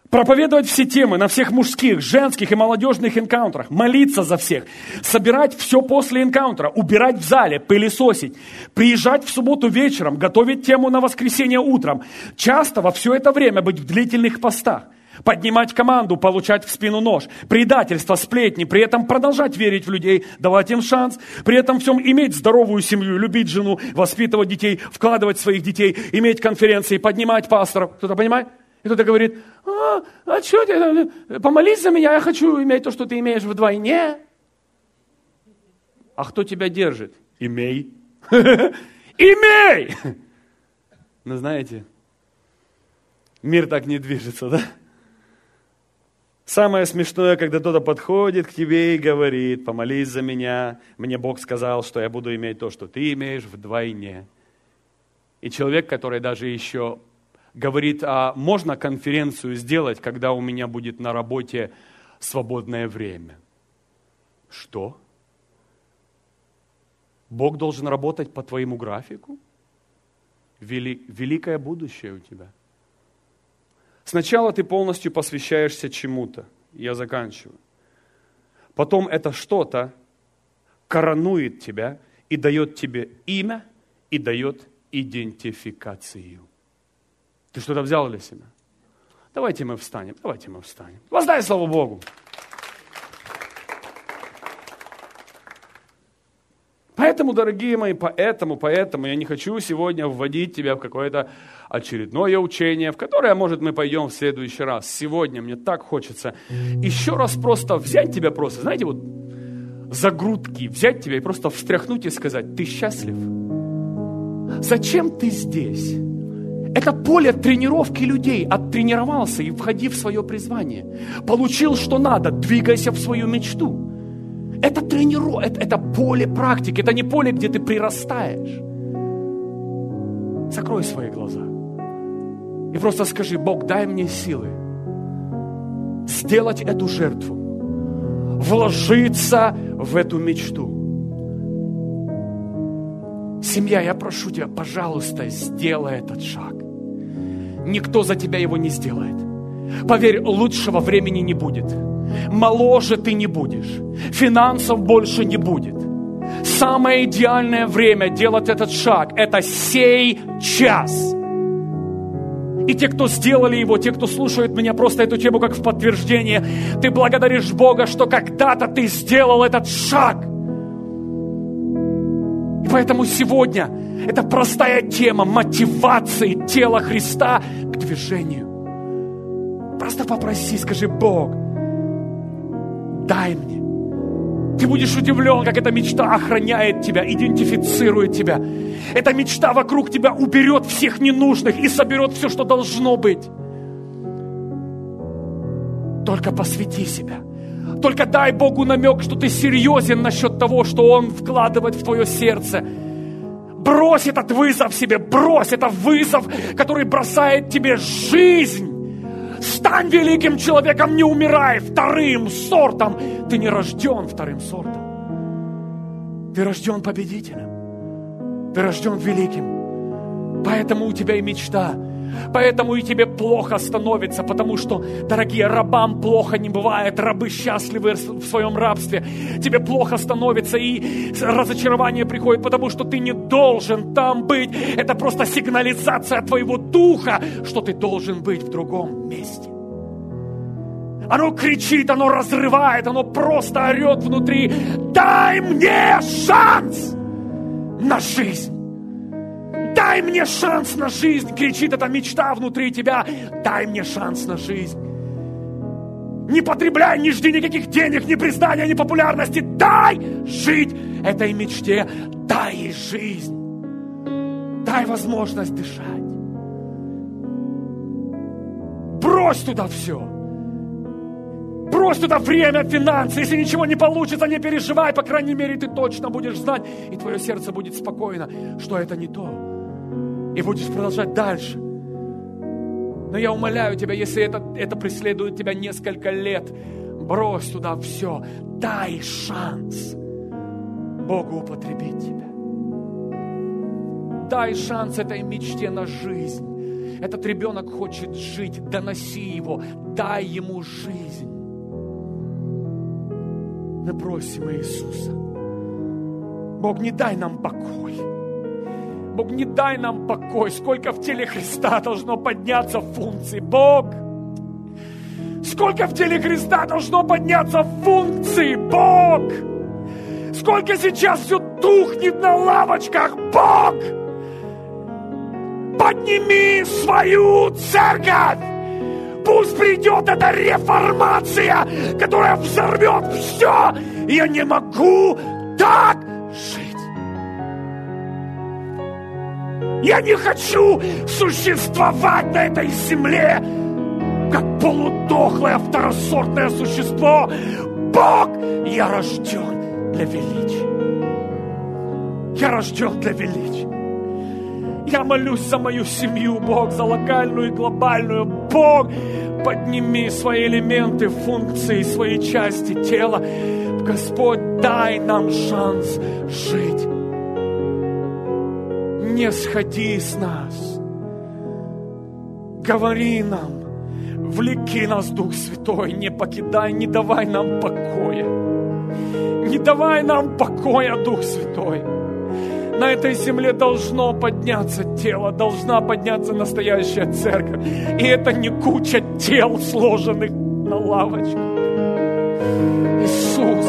Speaker 2: проповедовать все темы на всех мужских, женских и молодежных энкаунтерах, молиться за всех, собирать все после энкаунтера, убирать в зале, пылесосить, приезжать в субботу вечером, готовить тему на воскресенье утром, часто во все это время быть в длительных постах, поднимать команду, получать в спину нож, предательство, сплетни, при этом продолжать верить в людей, давать им шанс, при этом всем иметь здоровую семью, любить жену, воспитывать детей, вкладывать в своих детей, иметь конференции, поднимать пасторов. Кто-то понимает? И кто-то говорит, а, а что ты, помолись за меня, я хочу иметь то, что ты имеешь вдвойне. А кто тебя держит? Имей. Имей! Ну, знаете, мир так не движется, да? Самое смешное, когда кто-то подходит к тебе и говорит, помолись за меня, мне Бог сказал, что я буду иметь то, что ты имеешь вдвойне. И человек, который даже еще говорит, а можно конференцию сделать, когда у меня будет на работе свободное время? Что? Бог должен работать по твоему графику? Вели, великое будущее у тебя. Сначала ты полностью посвящаешься чему-то. Я заканчиваю. Потом это что-то коронует тебя и дает тебе имя, и дает идентификацию. Ты что-то взял для себя? Давайте мы встанем, давайте мы встанем. Воздай славу Богу. Поэтому, дорогие мои, поэтому, поэтому я не хочу сегодня вводить тебя в какое-то очередное учение, в которое, может, мы пойдем в следующий раз. Сегодня мне так хочется еще раз просто взять тебя просто, знаете, вот за грудки, взять тебя и просто встряхнуть и сказать, ты счастлив? Зачем ты здесь? Это поле тренировки людей. Оттренировался и входи в свое призвание. Получил, что надо, двигайся в свою мечту. Это тренировка, это, это поле практики, это не поле, где ты прирастаешь. Закрой свои глаза и просто скажи, Бог, дай мне силы сделать эту жертву, вложиться в эту мечту. Семья, я прошу тебя, пожалуйста, сделай этот шаг. Никто за тебя его не сделает. Поверь, лучшего времени не будет. Моложе ты не будешь. Финансов больше не будет. Самое идеальное время делать этот шаг – это сей час. И те, кто сделали его, те, кто слушает меня просто эту тему как в подтверждение, ты благодаришь Бога, что когда-то ты сделал этот шаг. И поэтому сегодня это простая тема мотивации тела Христа к движению. Просто попроси, скажи, Бог, дай мне. Ты будешь удивлен, как эта мечта охраняет тебя, идентифицирует тебя. Эта мечта вокруг тебя уберет всех ненужных и соберет все, что должно быть. Только посвяти себя. Только дай Богу намек, что ты серьезен насчет того, что Он вкладывает в твое сердце. Брось этот вызов себе, брось. Это вызов, который бросает тебе жизнь. Стань великим человеком, не умирай вторым сортом. Ты не рожден вторым сортом. Ты рожден победителем. Ты рожден великим. Поэтому у тебя и мечта. Поэтому и тебе плохо становится, потому что, дорогие, рабам плохо не бывает, рабы счастливы в своем рабстве. Тебе плохо становится, и разочарование приходит, потому что ты не должен там быть. Это просто сигнализация твоего духа, что ты должен быть в другом месте. Оно кричит, оно разрывает, оно просто орет внутри. Дай мне шанс на жизнь. Дай мне шанс на жизнь, кричит эта мечта внутри тебя. Дай мне шанс на жизнь. Не потребляй, не жди никаких денег, ни признания, ни популярности. Дай жить этой мечте. Дай ей жизнь. Дай возможность дышать. Брось туда все. Брось туда время, финансы. Если ничего не получится, не переживай. По крайней мере, ты точно будешь знать, и твое сердце будет спокойно, что это не то. И будешь продолжать дальше. Но я умоляю тебя, если это, это преследует тебя несколько лет, брось туда все. Дай шанс Богу употребить тебя. Дай шанс этой мечте на жизнь.
Speaker 1: Этот ребенок хочет жить, доноси его, дай ему жизнь. Мы просим Иисуса. Бог, не дай нам покой. Бог, не дай нам покой. Сколько в теле Христа должно подняться функций. Бог, сколько в теле Христа должно подняться функций. Бог, сколько сейчас все тухнет на лавочках. Бог, подними свою церковь. Пусть придет эта реформация, которая взорвет все. Я не могу так жить. Я не хочу существовать на этой земле, как полудохлое второсортное существо. Бог, я рожден для величия. Я рожден для величия. Я молюсь за мою семью, Бог, за локальную и глобальную. Бог, подними свои элементы, функции, свои части тела. Господь, дай нам шанс жить. Не сходи с нас. Говори нам, влеки нас, Дух Святой, не покидай, не давай нам покоя. Не давай нам покоя, Дух Святой. На этой земле должно подняться тело, должна подняться настоящая церковь. И это не куча тел, сложенных на лавочке. Иисус,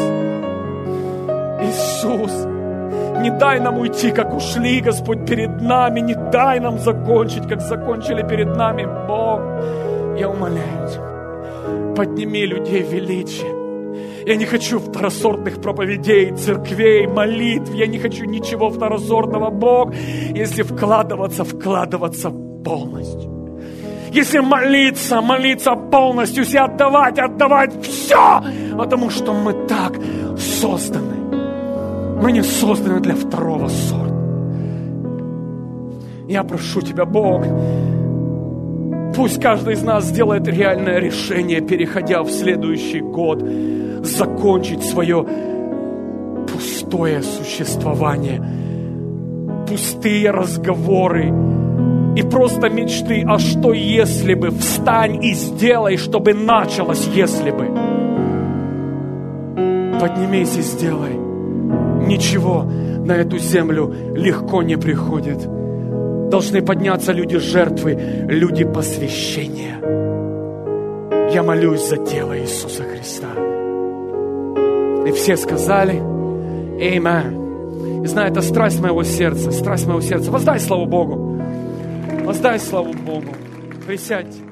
Speaker 1: Иисус, не дай нам уйти, как ушли, Господь, перед нами. Не дай нам закончить, как закончили перед нами. Бог, я умоляю Тебя, подними людей величия. Я не хочу второсортных проповедей, церквей, молитв. Я не хочу ничего второсортного. Бог, если вкладываться, вкладываться полностью. Если молиться, молиться полностью. Если отдавать, отдавать все. Потому что мы так созданы. Мы не созданы для второго сорта. Я прошу Тебя, Бог, пусть каждый из нас сделает реальное решение, переходя в следующий год, закончить свое пустое существование, пустые разговоры и просто мечты. А что если бы? Встань и сделай, чтобы началось, если бы. Поднимись и сделай. Ничего на эту землю легко не приходит. Должны подняться люди жертвы, люди посвящения. Я молюсь за тело Иисуса Христа. И все сказали Аминь. И знаю, это страсть моего сердца, страсть моего сердца. Воздай славу Богу. Воздай славу Богу. Присядьте.